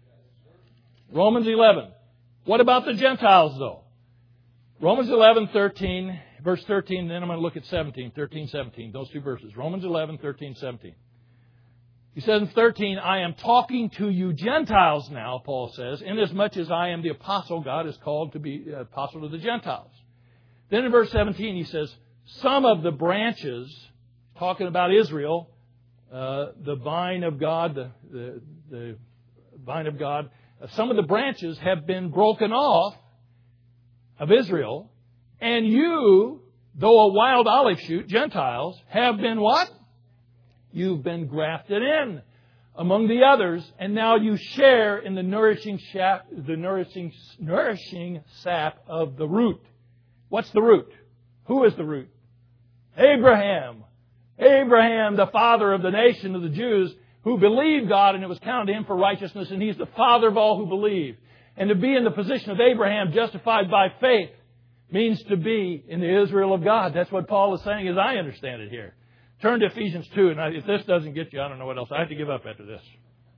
Romans eleven. What about the Gentiles, though? Romans eleven, thirteen, verse thirteen, then I'm going to look at seventeen, thirteen, seventeen, those two verses. Romans eleven, thirteen, seventeen. He says in thirteen, I am talking to you Gentiles now, Paul says, inasmuch as I am the apostle God is called to be apostle to the Gentiles. Then in verse seventeen, he says, some of the branches, talking about Israel, uh, the vine of God, the, the, the vine of God, uh, some of the branches have been broken off of Israel, and you, though a wild olive shoot, Gentiles, have been what? You've been grafted in among the others, and now you share in the nourishing sap, the nourishing, nourishing sap of the root. What's the root? Who is the root? Abraham. Abraham, the father of the nation of the Jews, who believed God, and it was counted to him for righteousness, and he's the father of all who believe. And to be in the position of Abraham, justified by faith, means to be in the Israel of God. That's what Paul is saying, as I understand it here. Turn to Ephesians two, and if this doesn't get you, I don't know what else. I have to give up after this.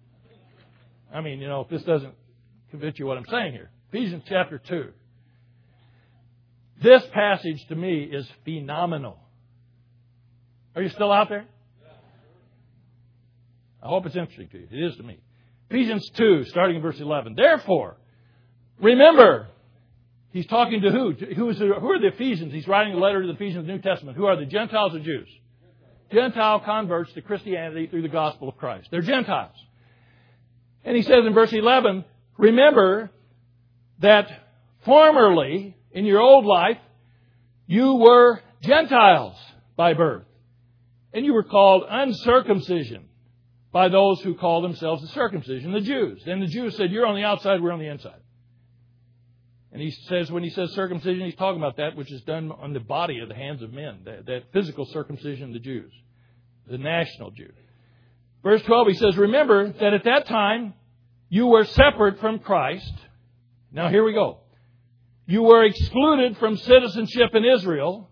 I mean, you know, if this doesn't convince you what I'm saying here. Ephesians chapter two. This passage to me is phenomenal. Are you still out there? I hope it's interesting to you. It is to me. Ephesians two, starting in verse eleven. Therefore, remember, he's talking to who? Who, is the, who are the Ephesians? He's writing a letter to the Ephesians of the New Testament. Who are the Gentiles or Jews? Gentile converts to Christianity through the gospel of Christ. They're Gentiles. And he says in verse eleven, remember that formerly, in your old life, you were Gentiles by birth. And you were called uncircumcision by those who call themselves the circumcision, the Jews. Then the Jews said, you're on the outside, we're on the inside. And he says, when he says circumcision, he's talking about that which is done on the body of the hands of men. That, that physical circumcision of the Jews. The national Jew. Verse twelve, he says, remember that at that time you were separate from Christ. Now here we go. You were excluded from citizenship in Israel.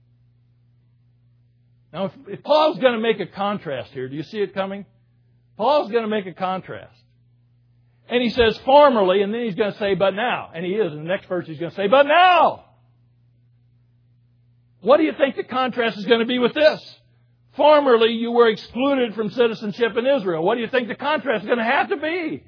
Now if, if Paul's going to make a contrast here, do you see it coming? Paul's going to make a contrast. And he says, formerly, and then he's going to say, but now. And he is. In the next verse, he's going to say, but now. What do you think the contrast is going to be with this? Formerly, you were excluded from citizenship in Israel. What do you think the contrast is going to have to be?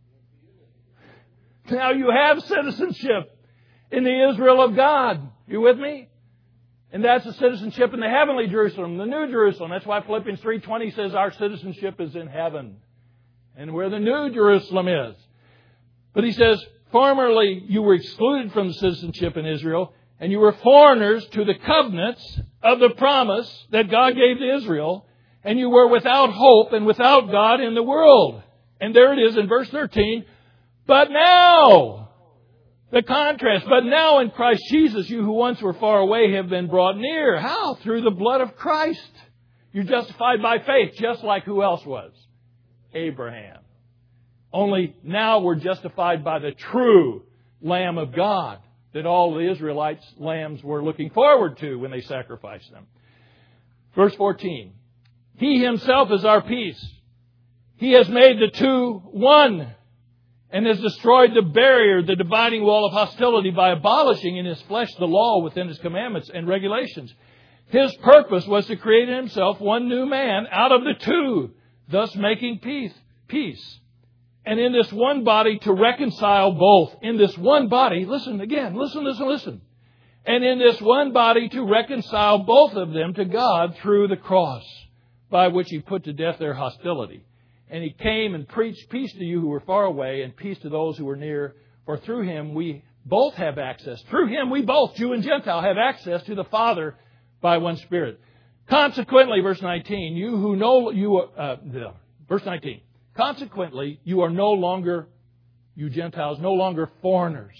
Now you have citizenship in the Israel of God. You with me? And that's the citizenship in the heavenly Jerusalem, the New Jerusalem. That's why Philippians three twenty says our citizenship is in heaven. And where the New Jerusalem is. But he says, formerly you were excluded from the citizenship in Israel, and you were foreigners to the covenants of the promise that God gave to Israel, and you were without hope and without God in the world. And there it is in verse thirteen. But now, the contrast, but now in Christ Jesus, you who once were far away have been brought near. How? Through the blood of Christ. You're justified by faith, just like who else was? Abraham. Only now we're justified by the true Lamb of God that all the Israelites' lambs were looking forward to when they sacrificed them. Verse fourteen. He himself is our peace. He has made the two one and has destroyed the barrier, the dividing wall of hostility by abolishing in His flesh the law within His commandments and regulations. His purpose was to create in Himself one new man out of the two, thus making peace. Peace. And in this one body to reconcile both. In this one body, listen again, listen, listen, listen. And in this one body to reconcile both of them to God through the cross, by which He put to death their hostility. And He came and preached peace to you who were far away and peace to those who were near. For through Him we both have access. Through Him we both, Jew and Gentile, have access to the Father by one Spirit. Consequently, verse nineteen, you who know you, uh, verse nineteen. Consequently, you are no longer, you Gentiles, no longer foreigners,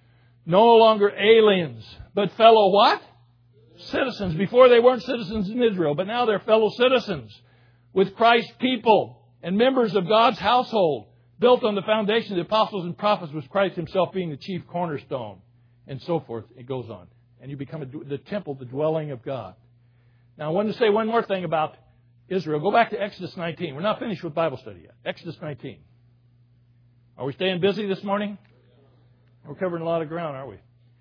no longer aliens, but fellow what? Citizens. Before they weren't citizens in Israel, but now they're fellow citizens with Christ's people and members of God's household, built on the foundation of the apostles and prophets, with Christ Himself being the chief cornerstone, and so forth. It goes on. And you become a, the temple, the dwelling of God. Now, I wanted to say one more thing about Israel. Go back to Exodus nineteen. We're not finished with Bible study yet. Exodus nineteen. Are we staying busy this morning? We're covering a lot of ground, aren't we?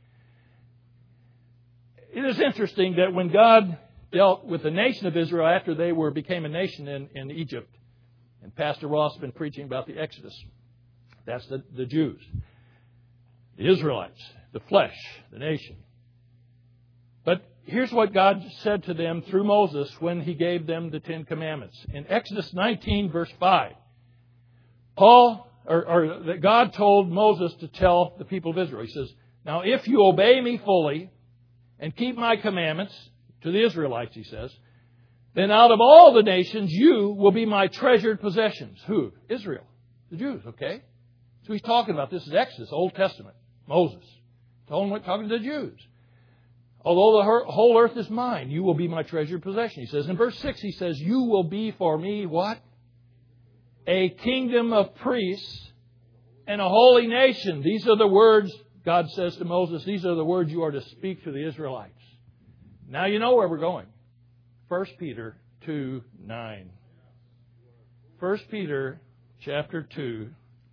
It is interesting that when God dealt with the nation of Israel after they were became a nation in, in Egypt, and Pastor Ross has been preaching about the Exodus. That's the, the Jews, the Israelites, the flesh, the nation. But here's what God said to them through Moses when He gave them the Ten Commandments. In Exodus nineteen, verse five, Paul, or, or God told Moses to tell the people of Israel, He says, now if you obey me fully and keep my commandments, to the Israelites, He says, then out of all the nations you will be my treasured possessions. Who? Israel. The Jews, okay? So He's talking about, this is Exodus, Old Testament, Moses. Talking to the Jews. Although the whole earth is mine, you will be my treasured possession. He says in verse six, He says, you will be for me what? A kingdom of priests and a holy nation. These are the words, God says to Moses, these are the words you are to speak to the Israelites. Now you know where we're going. First Peter two nine. First Peter chapter two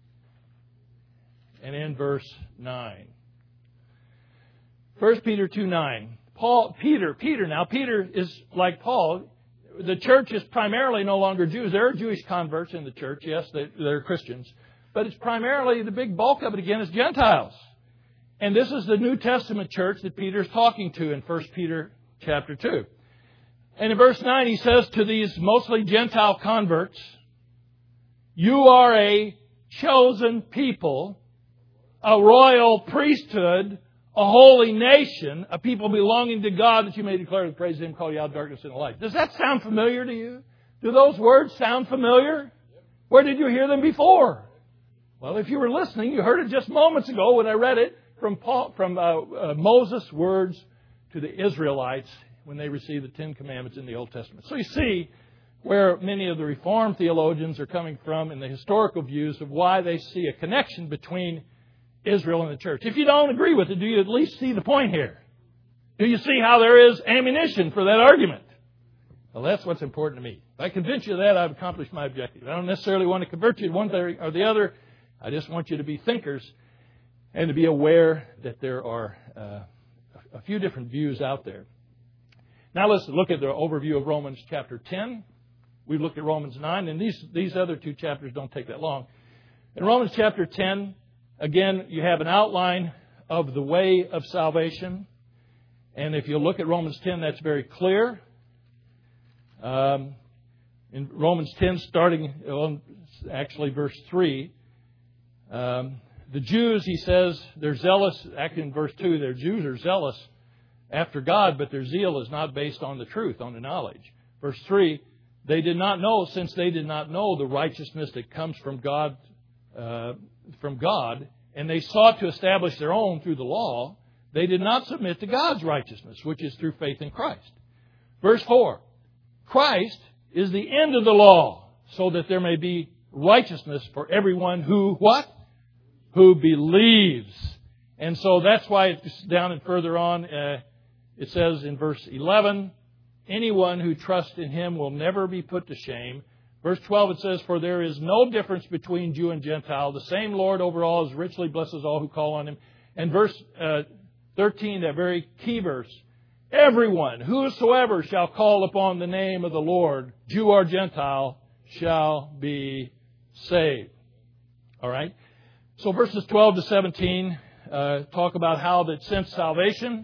and in verse nine. First Peter two nine. Paul, Peter, Peter now, Peter is like Paul. The church is primarily no longer Jews. There are Jewish converts in the church, yes, they, they're Christians. But it's primarily, the big bulk of it again is Gentiles. And this is the New Testament church that Peter's talking to in First Peter chapter two. And in verse nine he says to these mostly Gentile converts, you are a chosen people, a royal priesthood, a holy nation, a people belonging to God, that you may declare the praise of Him, call you out of darkness into light. Does that sound familiar to you? Do those words sound familiar? Where did you hear them before? Well, if you were listening, you heard it just moments ago when I read it from Paul, from uh, uh, Moses' words to the Israelites when they received the Ten Commandments in the Old Testament. So you see, where many of the Reformed theologians are coming from in the historical views of why they see a connection between Israel and the church. If you don't agree with it, do you at least see the point here? Do you see how there is ammunition for that argument? Well, that's what's important to me. If I convince you of that, I've accomplished my objective. I don't necessarily want to convert you to one or the other. I just want you to be thinkers and to be aware that there are uh, a few different views out there. Now let's look at the overview of Romans chapter ten. We've looked at Romans nine, and these, these other two chapters don't take that long. In Romans chapter ten, again, you have an outline of the way of salvation. And if you look at Romans ten, that's very clear. Um, in Romans ten, starting, well, actually verse three, um, the Jews, he says, they're zealous. Actually, in verse two, their Jews are zealous after God, but their zeal is not based on the truth, on the knowledge. Verse three, they did not know, since they did not know the righteousness that comes from God, uh, from God, and they sought to establish their own through the law, they did not submit to God's righteousness, which is through faith in Christ. Verse four, Christ is the end of the law, so that there may be righteousness for everyone who, what? Who believes. And so that's why it's down and further on, uh, it says in verse eleven, anyone who trusts in Him will never be put to shame. Verse twelve, it says, for there is no difference between Jew and Gentile. The same Lord over all is richly blesses all who call on Him. And verse uh, thirteen, that very key verse, everyone, whosoever shall call upon the name of the Lord, Jew or Gentile, shall be saved. All right? So verses twelve to seventeen uh, talk about how that since salvation,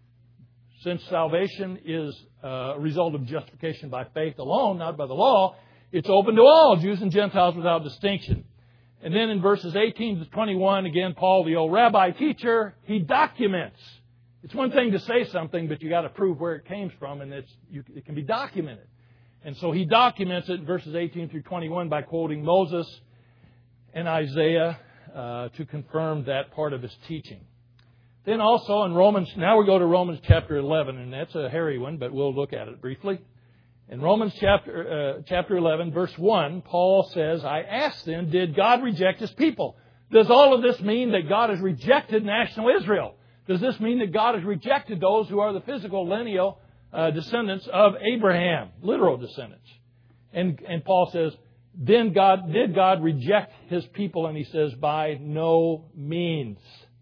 since salvation is a result of justification by faith alone, not by the law, it's open to all, Jews and Gentiles without distinction. And then in verses eighteen to twenty-one, again, Paul, the old rabbi teacher, he documents. It's one thing to say something, but you got to prove where it came from, and it's, you, it can be documented. And so he documents it in verses eighteen through twenty-one by quoting Moses and Isaiah uh, to confirm that part of his teaching. Then also in Romans, now we go to Romans chapter eleven, and that's a hairy one, but we'll look at it briefly. In Romans chapter uh, chapter eleven, verse one, Paul says, I asked then, did God reject His people? Does all of this mean that God has rejected national Israel? Does this mean that God has rejected those who are the physical lineal uh, descendants of Abraham, literal descendants? And, and Paul says, then God, did God reject His people? And he says, by no means.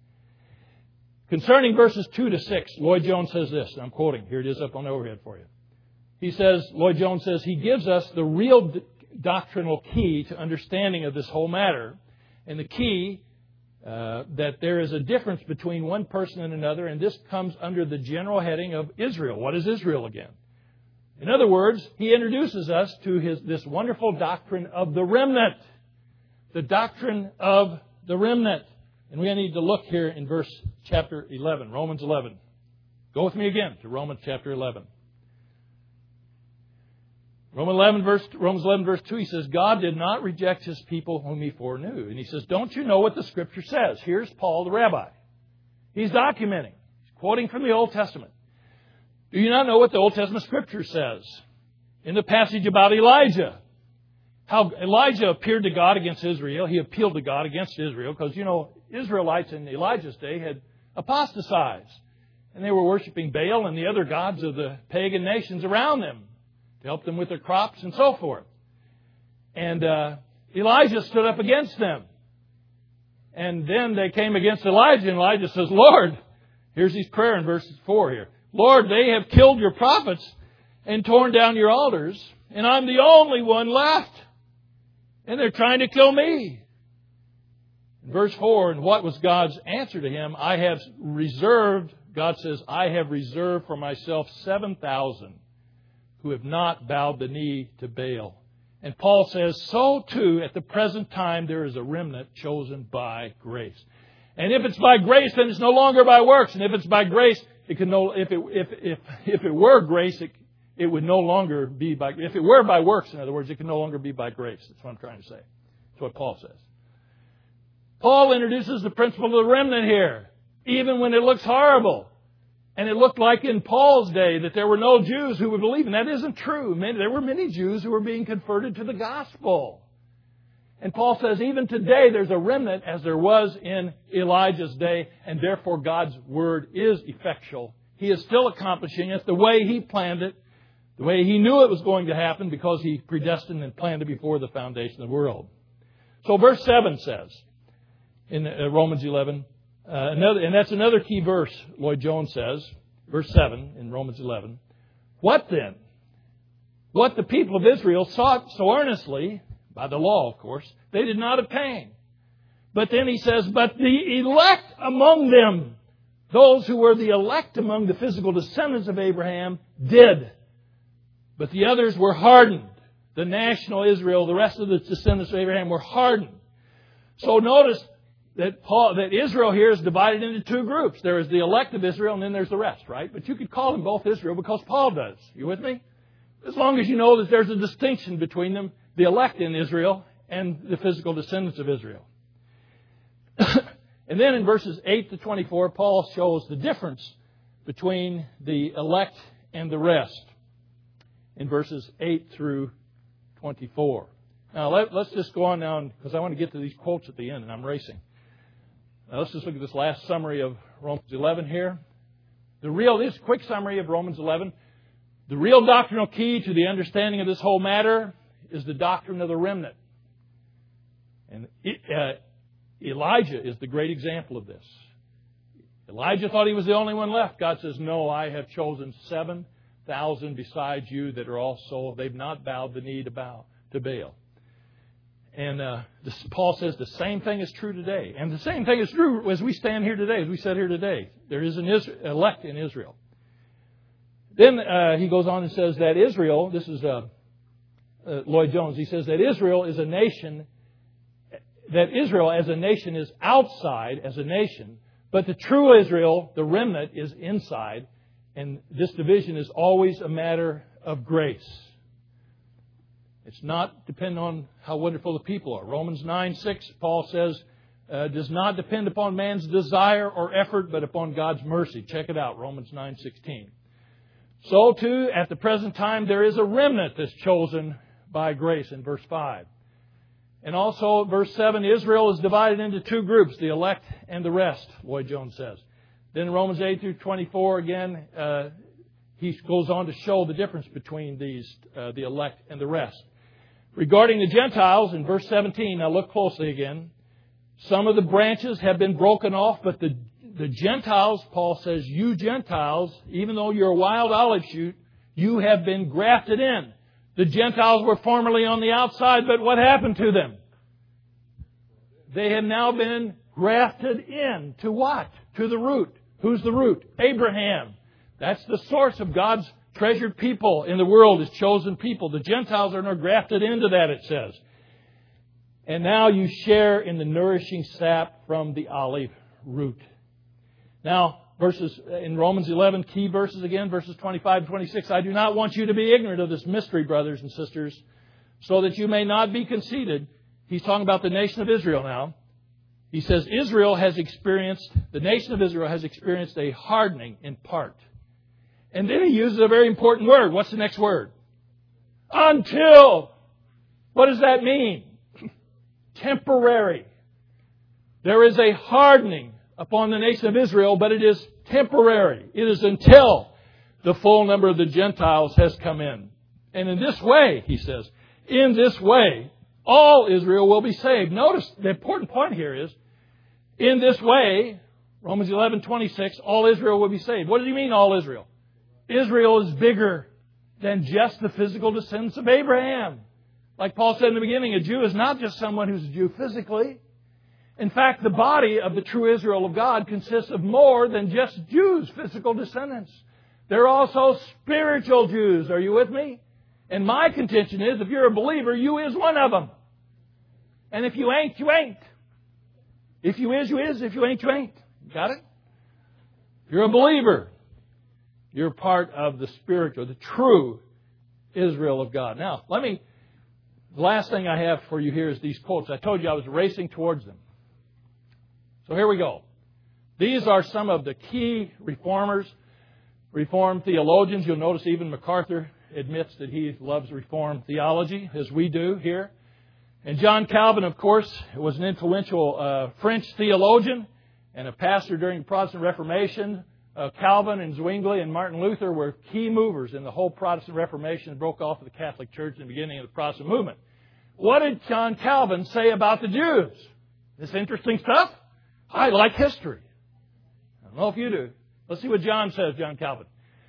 Concerning verses two to six, Lloyd Jones says this, and I'm quoting, here it is up on the overhead for you. He says, Lloyd Jones says, he gives us the real d- doctrinal key to understanding of this whole matter. And the key, uh, that there is a difference between one person and another, and this comes under the general heading of Israel. What is Israel again? In other words, he introduces us to his this wonderful doctrine of the remnant. The doctrine of the remnant. And we need to look here in verse chapter eleven, Romans eleven. Go with me again to Romans chapter eleven. Romans eleven, verse, Romans eleven, verse two, he says, God did not reject His people whom He foreknew. And he says, don't you know what the Scripture says? Here's Paul the rabbi. He's documenting. He's quoting from the Old Testament. Do you not know what the Old Testament Scripture says? In the passage about Elijah. How Elijah appeared to God against Israel. He appealed to God against Israel because, you know, Israelites in Elijah's day had apostatized. And they were worshiping Baal and the other gods of the pagan nations around them to help them with their crops and so forth. And uh, Elijah stood up against them. And then they came against Elijah, and Elijah says, Lord, here's his prayer in verse four here. Lord, they have killed your prophets and torn down your altars, and I'm the only one left. And they're trying to kill me. In verse four, and what was God's answer to him? I have reserved, God says, I have reserved for myself seven thousand who have not bowed the knee to Baal. And Paul says, so too, at the present time, there is a remnant chosen by grace. And if it's by grace, then it's no longer by works. And if it's by grace, it can no, if it, if, if, if it were grace, it, it would no longer be by, if it were by works, in other words, it can no longer be by grace. That's what I'm trying to say. That's what Paul says. Paul introduces the principle of the remnant here, even when it looks horrible. And it looked like in Paul's day that there were no Jews who would believe. And that isn't true. There were many Jews who were being converted to the gospel. And Paul says even today there's a remnant as there was in Elijah's day. And therefore God's word is effectual. He is still accomplishing it the way He planned it. The way He knew it was going to happen because He predestined and planned it before the foundation of the world. So verse seven says in Romans eleven, Uh, another, and that's another key verse, Lloyd Jones says, verse seven in Romans eleven. What then? What the people of Israel sought so earnestly, by the law, of course, they did not obtain. But then he says, but the elect among them, those who were the elect among the physical descendants of Abraham, did. But the others were hardened. The national Israel, the rest of the descendants of Abraham were hardened. So notice that Paul, that Israel here is divided into two groups. There is the elect of Israel and then there's the rest, right? But you could call them both Israel because Paul does. You with me? As long as you know that there's a distinction between them, the elect in Israel and the physical descendants of Israel. And then in verses eight to twenty-four, Paul shows the difference between the elect and the rest in verses eight through twenty-four. Now, let, let's just go on now because I want to get to these quotes at the end and I'm racing. Now, let's just look at this last summary of Romans eleven here. The real, this quick summary of Romans eleven. The real doctrinal key to the understanding of this whole matter is the doctrine of the remnant. And it, uh, Elijah is the great example of this. Elijah thought he was the only one left. God says, no, I have chosen seven thousand besides you that are also, they've not bowed the knee to bow to Baal. And uh, this, Paul says the same thing is true today. And the same thing is true as we stand here today, as we sit here today. There is an Israel, elect in Israel. Then uh, he goes on and says that Israel, this is uh, uh, Lloyd Jones, he says that Israel is a nation, that Israel as a nation is outside as a nation, but the true Israel, the remnant, is inside. And this division is always a matter of grace. It's not dependent on how wonderful the people are. Romans nine six, Paul says, uh, does not depend upon man's desire or effort, but upon God's mercy. Check it out, Romans nine sixteen. So too, at the present time, there is a remnant that's chosen by grace in verse five. And also, verse seven, Israel is divided into two groups, the elect and the rest, Lloyd Jones says. Then Romans eight through twenty-four, again, uh, he goes on to show the difference between these, uh, the elect and the rest. Regarding the Gentiles, in verse seventeen, now look closely again. Some of the branches have been broken off, but the, the Gentiles, Paul says, you Gentiles, even though you're a wild olive shoot, you have been grafted in. The Gentiles were formerly on the outside, but what happened to them? They have now been grafted in. To what? To the root. Who's the root? Abraham. That's the source of God's treasured people in the world, His chosen people. The Gentiles are now grafted into that, it says. And now you share in the nourishing sap from the olive root. Now, verses in Romans eleven, key verses again, verses twenty-five and twenty-six. I do not want you to be ignorant of this mystery, brothers and sisters, so that you may not be conceited. He's talking about the nation of Israel now. He says Israel has experienced, the nation of Israel has experienced a hardening in part. And then he uses a very important word. What's the next word? Until. What does that mean? Temporary. There is a hardening upon the nation of Israel, but it is temporary. It is until the full number of the Gentiles has come in. And in this way, he says, in this way, all Israel will be saved. Notice the important point here is, in this way, Romans eleven twenty-six, all Israel will be saved. What does he mean, all Israel? Israel is bigger than just the physical descendants of Abraham. Like Paul said in the beginning, a Jew is not just someone who's a Jew physically. In fact, the body of the true Israel of God consists of more than just Jews, physical descendants. They're also spiritual Jews. Are you with me? And my contention is, if you're a believer, you is one of them. And if you ain't, you ain't. If you is, you is. If you ain't, you ain't. Got it? If you're a believer, you're part of the spiritual, the true Israel of God. Now, let me, the last thing I have for you here is these quotes. I told you I was racing towards them. So here we go. These are some of the key reformers. Reformed theologians. You'll notice even MacArthur admits that he loves Reformed theology, as we do here. And John Calvin, of course, was an influential uh, French theologian and a pastor during the Protestant Reformation. Uh, Calvin and Zwingli and Martin Luther were key movers in the whole Protestant Reformation that broke off of the Catholic Church in the beginning of the Protestant movement. What did John Calvin say about the Jews? This interesting stuff? I like history. I don't know if you do. Let's see what John says, John Calvin.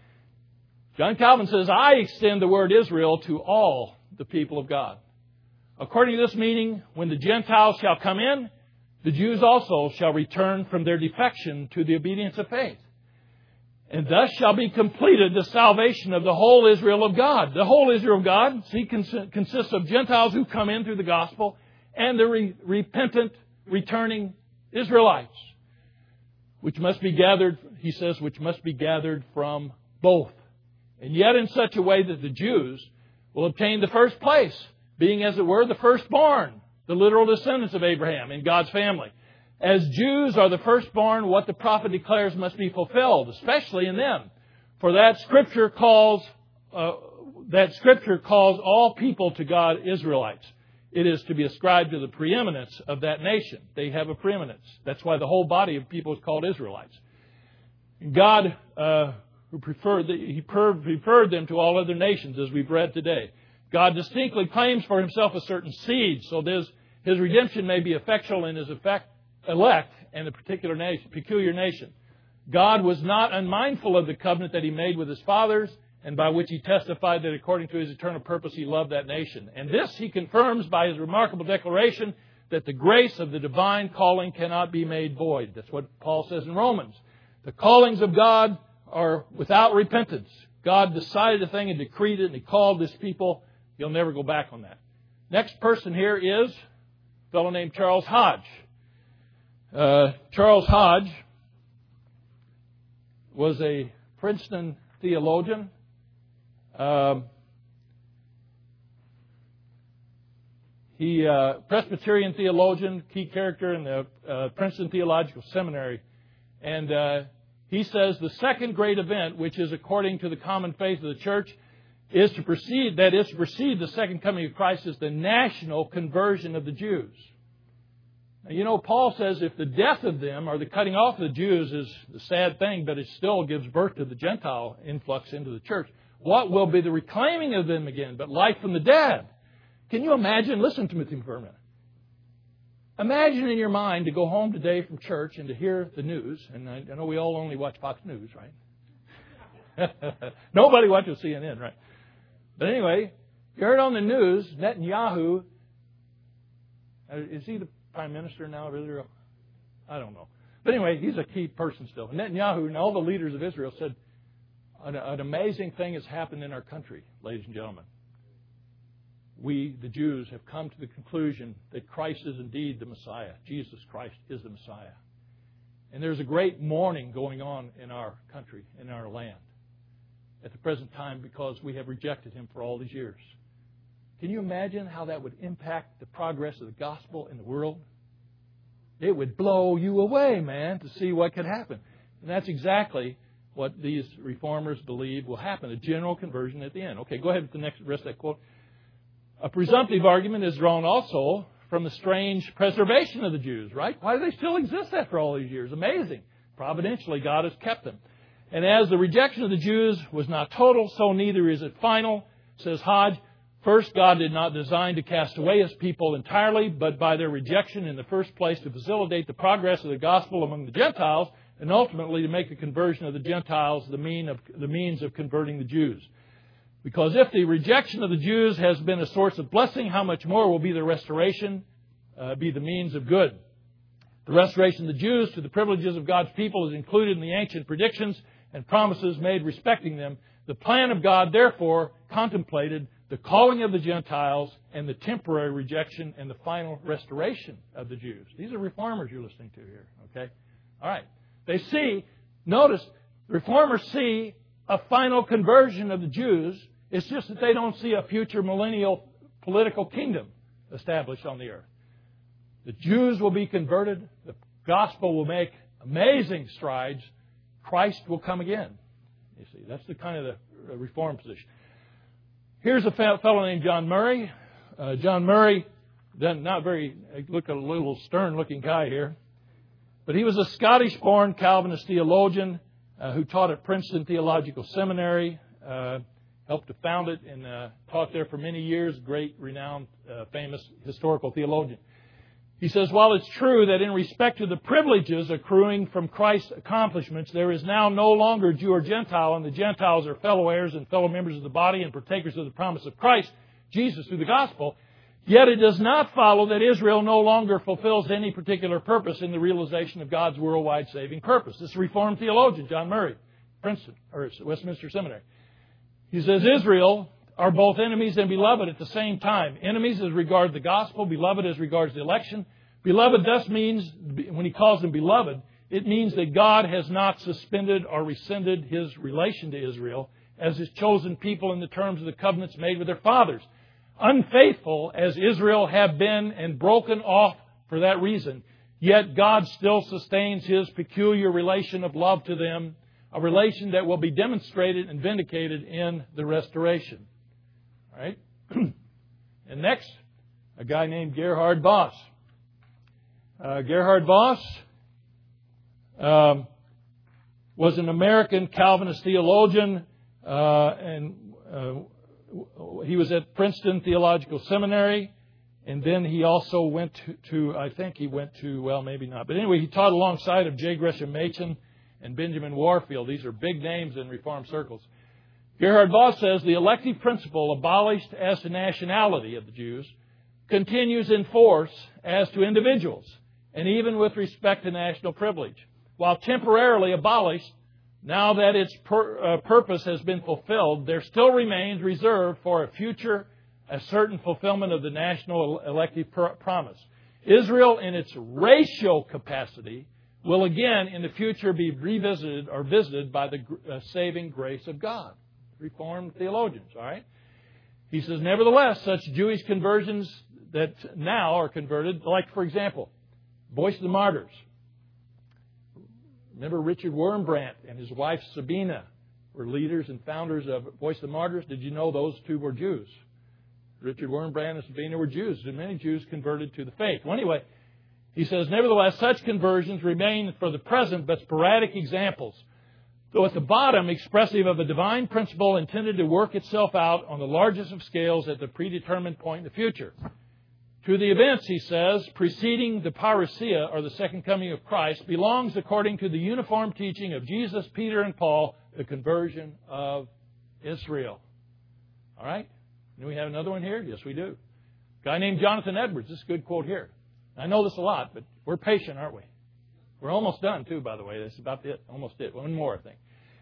John Calvin says, I extend the word Israel to all the people of God. According to this meaning, when the Gentiles shall come in, the Jews also shall return from their defection to the obedience of faith. And thus shall be completed the salvation of the whole Israel of God. The whole Israel of God, see, consists of Gentiles who come in through the gospel and the re- repentant, returning Israelites, which must be gathered, he says, which must be gathered from both. And yet in such a way that the Jews will obtain the first place, being, as it were, the firstborn, the literal descendants of Abraham in God's family. As Jews are the firstborn, what the prophet declares must be fulfilled, especially in them. For that Scripture calls uh, that Scripture calls all people to God Israelites. It is to be ascribed to the preeminence of that nation. They have a preeminence. That's why the whole body of people is called Israelites. God, uh, who preferred the, He preferred them to all other nations, as we've read today. God distinctly claims for Himself a certain seed, so His His redemption may be effectual in His effect. Elect and a particular nation, peculiar nation. God was not unmindful of the covenant that He made with His fathers, and by which He testified that according to His eternal purpose He loved that nation. And this He confirms by His remarkable declaration that the grace of the divine calling cannot be made void. That's what Paul says in Romans. The callings of God are without repentance. God decided a thing and decreed it, and He called this people. He'll never go back on that. Next person here is a fellow named Charles Hodge. Uh, Charles Hodge was a Princeton theologian. Um, he uh, Presbyterian theologian, key character in the uh, Princeton Theological Seminary, and uh, he says the second great event, which is according to the common faith of the church, is to precede that is to precede the second coming of Christ, is the national conversion of the Jews. You know, Paul says if the death of them or the cutting off of the Jews is a sad thing, but it still gives birth to the Gentile influx into the church, what will be the reclaiming of them again but life from the dead? Can you imagine? Listen to me for a minute. Imagine in your mind to go home today from church and to hear the news, and I know we all only watch Fox News, right? Nobody watches C N N, right? But anyway, you heard on the news, Netanyahu, is he the Prime Minister now of Israel? I don't know. But anyway, he's a key person still. Netanyahu and all the leaders of Israel said, an, an amazing thing has happened in our country, ladies and gentlemen. We, the Jews, have come to the conclusion that Christ is indeed the Messiah. Jesus Christ is the Messiah. And there's a great mourning going on in our country, in our land, at the present time because we have rejected Him for all these years. Can you imagine how that would impact the progress of the gospel in the world? It would blow you away, man, to see what could happen. And that's exactly what these reformers believe will happen, a general conversion at the end. Okay, go ahead with the next rest of that quote. A presumptive argument is drawn also from the strange preservation of the Jews, right? Why do they still exist after all these years? Amazing. Providentially, God has kept them. And as the rejection of the Jews was not total, so neither is it final, says Hodge. First, God did not design to cast away His people entirely, but by their rejection in the first place to facilitate the progress of the gospel among the Gentiles, and ultimately to make the conversion of the Gentiles the, mean of, the means of converting the Jews. Because if the rejection of the Jews has been a source of blessing, how much more will be the restoration, uh, be the means of good? The restoration of the Jews to the privileges of God's people is included in the ancient predictions and promises made respecting them. The plan of God, therefore, contemplated the calling of the Gentiles and the temporary rejection and the final restoration of the Jews. These are reformers you're listening to here, okay? All right. They see, notice, reformers see a final conversion of the Jews. It's just that they don't see a future millennial political kingdom established on the earth. The Jews will be converted. The gospel will make amazing strides. Christ will come again. You see, that's the kind of the Reformed position. Here's a fellow named John Murray. Uh, John Murray, then not very, look at a little stern-looking guy here, but he was a Scottish-born Calvinist theologian uh, who taught at Princeton Theological Seminary, uh, helped to found it, and uh, taught there for many years. Great, renowned, uh, famous historical theologian. He says, while it's true that in respect to the privileges accruing from Christ's accomplishments, there is now no longer Jew or Gentile, and the Gentiles are fellow heirs and fellow members of the body and partakers of the promise of Christ, Jesus, through the gospel, yet it does not follow that Israel no longer fulfills any particular purpose in the realization of God's worldwide saving purpose. This is Reformed theologian, John Murray, Princeton, or Westminster Seminary. He says, Israel are both enemies and beloved at the same time. Enemies as regards the gospel, beloved as regards the election. Beloved thus means, when he calls them beloved, it means that God has not suspended or rescinded His relation to Israel as His chosen people in the terms of the covenants made with their fathers. Unfaithful as Israel have been and broken off for that reason, yet God still sustains His peculiar relation of love to them, a relation that will be demonstrated and vindicated in the restoration. All right? And next, a guy named Gerhard Voss. Uh, Gerhard Voss um, was an American Calvinist theologian, uh, and uh, he was at Princeton Theological Seminary, and then he also went to, to, I think he went to, well, maybe not, but anyway, he taught alongside of J. Gresham Machen and Benjamin Warfield. These are big names in Reformed circles. Gerhard Voss says the elective principle abolished as to nationality of the Jews continues in force as to individuals, and even with respect to national privilege. While temporarily abolished, now that its per, uh, purpose has been fulfilled, there still remains reserved for a future a certain fulfillment of the national elective pr- promise. Israel, in its racial capacity, will again in the future be revisited or visited by the uh, saving grace of God. Reformed theologians, all right? He says, nevertheless, such Jewish conversions that now are converted, like, for example, Voice of the Martyrs. Remember Richard Wurmbrand and his wife Sabina were leaders and founders of Voice of the Martyrs. Did you know those two were Jews? Richard Wurmbrand and Sabina were Jews, and many Jews converted to the faith. Well, anyway, he says, nevertheless, such conversions remain for the present but sporadic examples, though at the bottom expressive of a divine principle intended to work itself out on the largest of scales at the predetermined point in the future. To the events, he says, preceding the parousia, or the second coming of Christ, belongs, according to the uniform teaching of Jesus, Peter, and Paul, the conversion of Israel. All right? Do we have another one here? Yes, we do. A guy named Jonathan Edwards. This is a good quote here. I know this a lot, but we're patient, aren't we? We're almost done, too, by the way. That's about it. Almost it. One more, I think.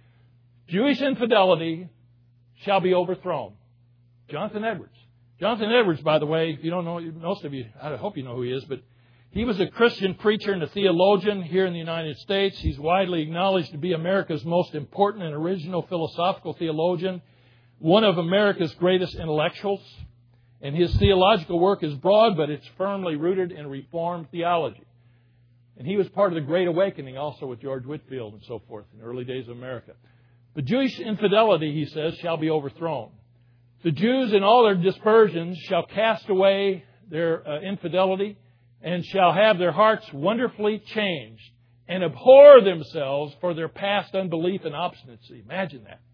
Jewish infidelity shall be overthrown. Jonathan Edwards. Jonathan Edwards, by the way, if you don't know, most of you, I hope you know who he is, but he was a Christian preacher and a theologian here in the United States. He's widely acknowledged to be America's most important and original philosophical theologian, one of America's greatest intellectuals. And his theological work is broad, but it's firmly rooted in Reformed theology. And he was part of the Great Awakening also with George Whitefield and so forth in the early days of America. The Jewish infidelity, he says, shall be overthrown. The Jews in all their dispersions shall cast away their uh, infidelity and shall have their hearts wonderfully changed and abhor themselves for their past unbelief and obstinacy. Imagine that.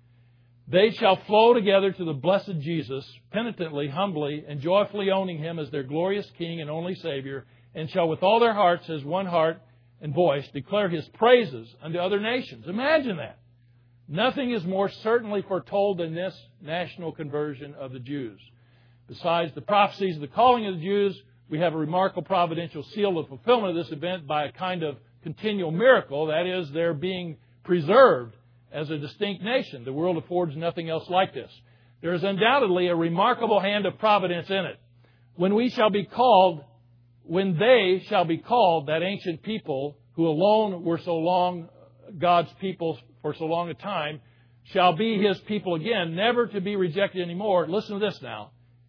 They shall flow together to the blessed Jesus, penitently, humbly, and joyfully owning Him as their glorious King and only Savior, and shall with all their hearts as one heart and voice declare His praises unto other nations. Imagine that. Nothing is more certainly foretold than this national conversion of the Jews. Besides the prophecies of the calling of the Jews, we have a remarkable providential seal of fulfillment of this event by a kind of continual miracle. That is, they're being preserved as a distinct nation. The world affords nothing else like this. There is undoubtedly a remarkable hand of providence in it. When we shall be called, when they shall be called, that ancient people who alone were so long God's people for so long a time, shall be His people again, never to be rejected anymore. Listen to this now.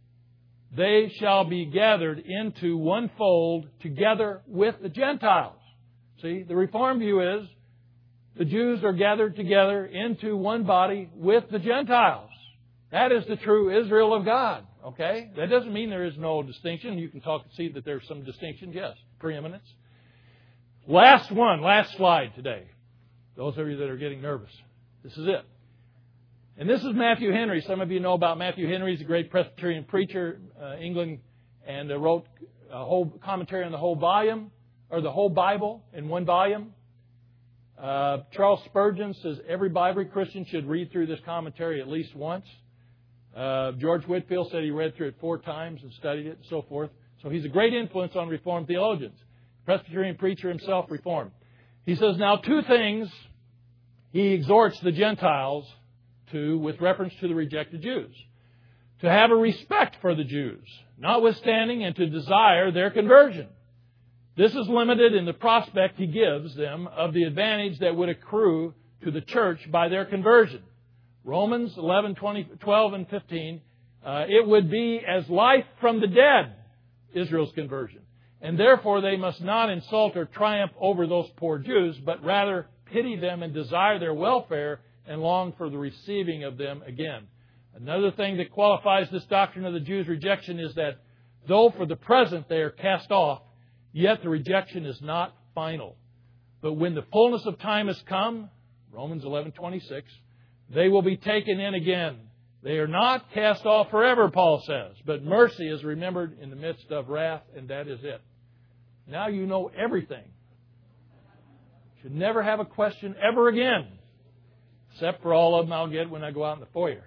They shall be gathered into one fold together with the Gentiles. See, the Reformed view is the Jews are gathered together into one body with the Gentiles. That is the true Israel of God. Okay? That doesn't mean there is no distinction. You can talk and see that there's some distinction. Yes. Preeminence. Last one. Last slide today. Those of you that are getting nervous. This is it. And this is Matthew Henry. Some of you know about Matthew Henry. He's a great Presbyterian preacher, uh, England, and uh, wrote a whole commentary on the whole volume, or the whole Bible in one volume. Uh, Charles Spurgeon says every Bible Christian should read through this commentary at least once. Uh, George Whitefield said he read through it four times and studied it and so forth. So he's a great influence on Reformed theologians. Presbyterian preacher himself, Reformed. He says, now two things he exhorts the Gentiles to with reference to the rejected Jews. To have a respect for the Jews, notwithstanding, and to desire their conversion. This is limited in the prospect he gives them of the advantage that would accrue to the church by their conversion. Romans eleven, twenty, twelve, and fifteen, uh, it would be as life from the dead, Israel's conversion. And therefore they must not insult or triumph over those poor Jews, but rather pity them and desire their welfare and long for the receiving of them again. Another thing that qualifies this doctrine of the Jews' rejection is that though for the present they are cast off, yet the rejection is not final. But when the fullness of time has come, Romans eleven twenty-six, they will be taken in again. They are not cast off forever, Paul says, but mercy is remembered in the midst of wrath, and that is it. Now you know everything. Should never have a question ever again, except for all of them I'll get when I go out in the foyer.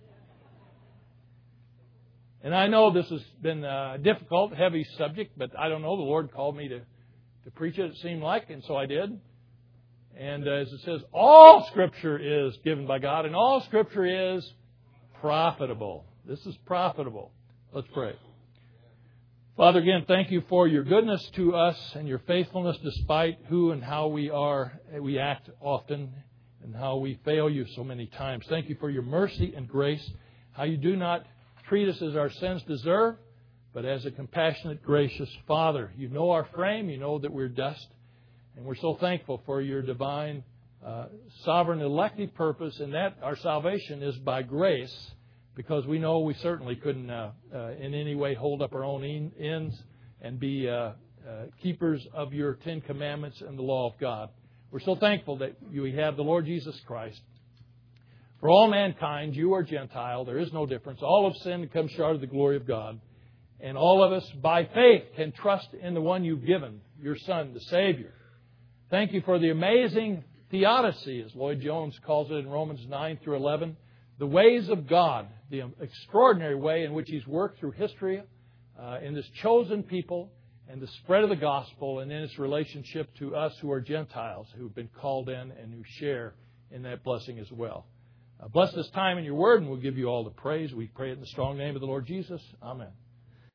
And I know this has been a difficult, heavy subject, but I don't know. The Lord called me to, to preach it, it seemed like, and so I did. And as it says, all Scripture is given by God, and all Scripture is profitable. This is profitable. Let's pray. Father, again, thank you for your goodness to us and your faithfulness despite who and how we are, we act often, and how we fail you so many times. Thank you for your mercy and grace, how you do not treat us as our sins deserve, but as a compassionate, gracious Father. You know our frame. You know that we're dust. And we're so thankful for your divine, uh, sovereign, elective purpose, and that our salvation is by grace, because we know we certainly couldn't uh, uh, in any way hold up our own ends and be uh, uh, keepers of your Ten Commandments and the law of God. We're so thankful that we have the Lord Jesus Christ. For all mankind, Jew or Gentile, there is no difference. All have sinned and come short of the glory of God. And all of us, by faith, can trust in the one you've given, your Son, the Savior. Thank you for the amazing theodicy, as Lloyd Jones calls it in Romans nine through eleven. The ways of God, the extraordinary way in which He's worked through history uh, in this chosen people and the spread of the gospel and in its relationship to us who are Gentiles, who've been called in and who share in that blessing as well. Uh, bless this time in your word, and we'll give you all the praise. We pray it in the strong name of the Lord Jesus. Amen.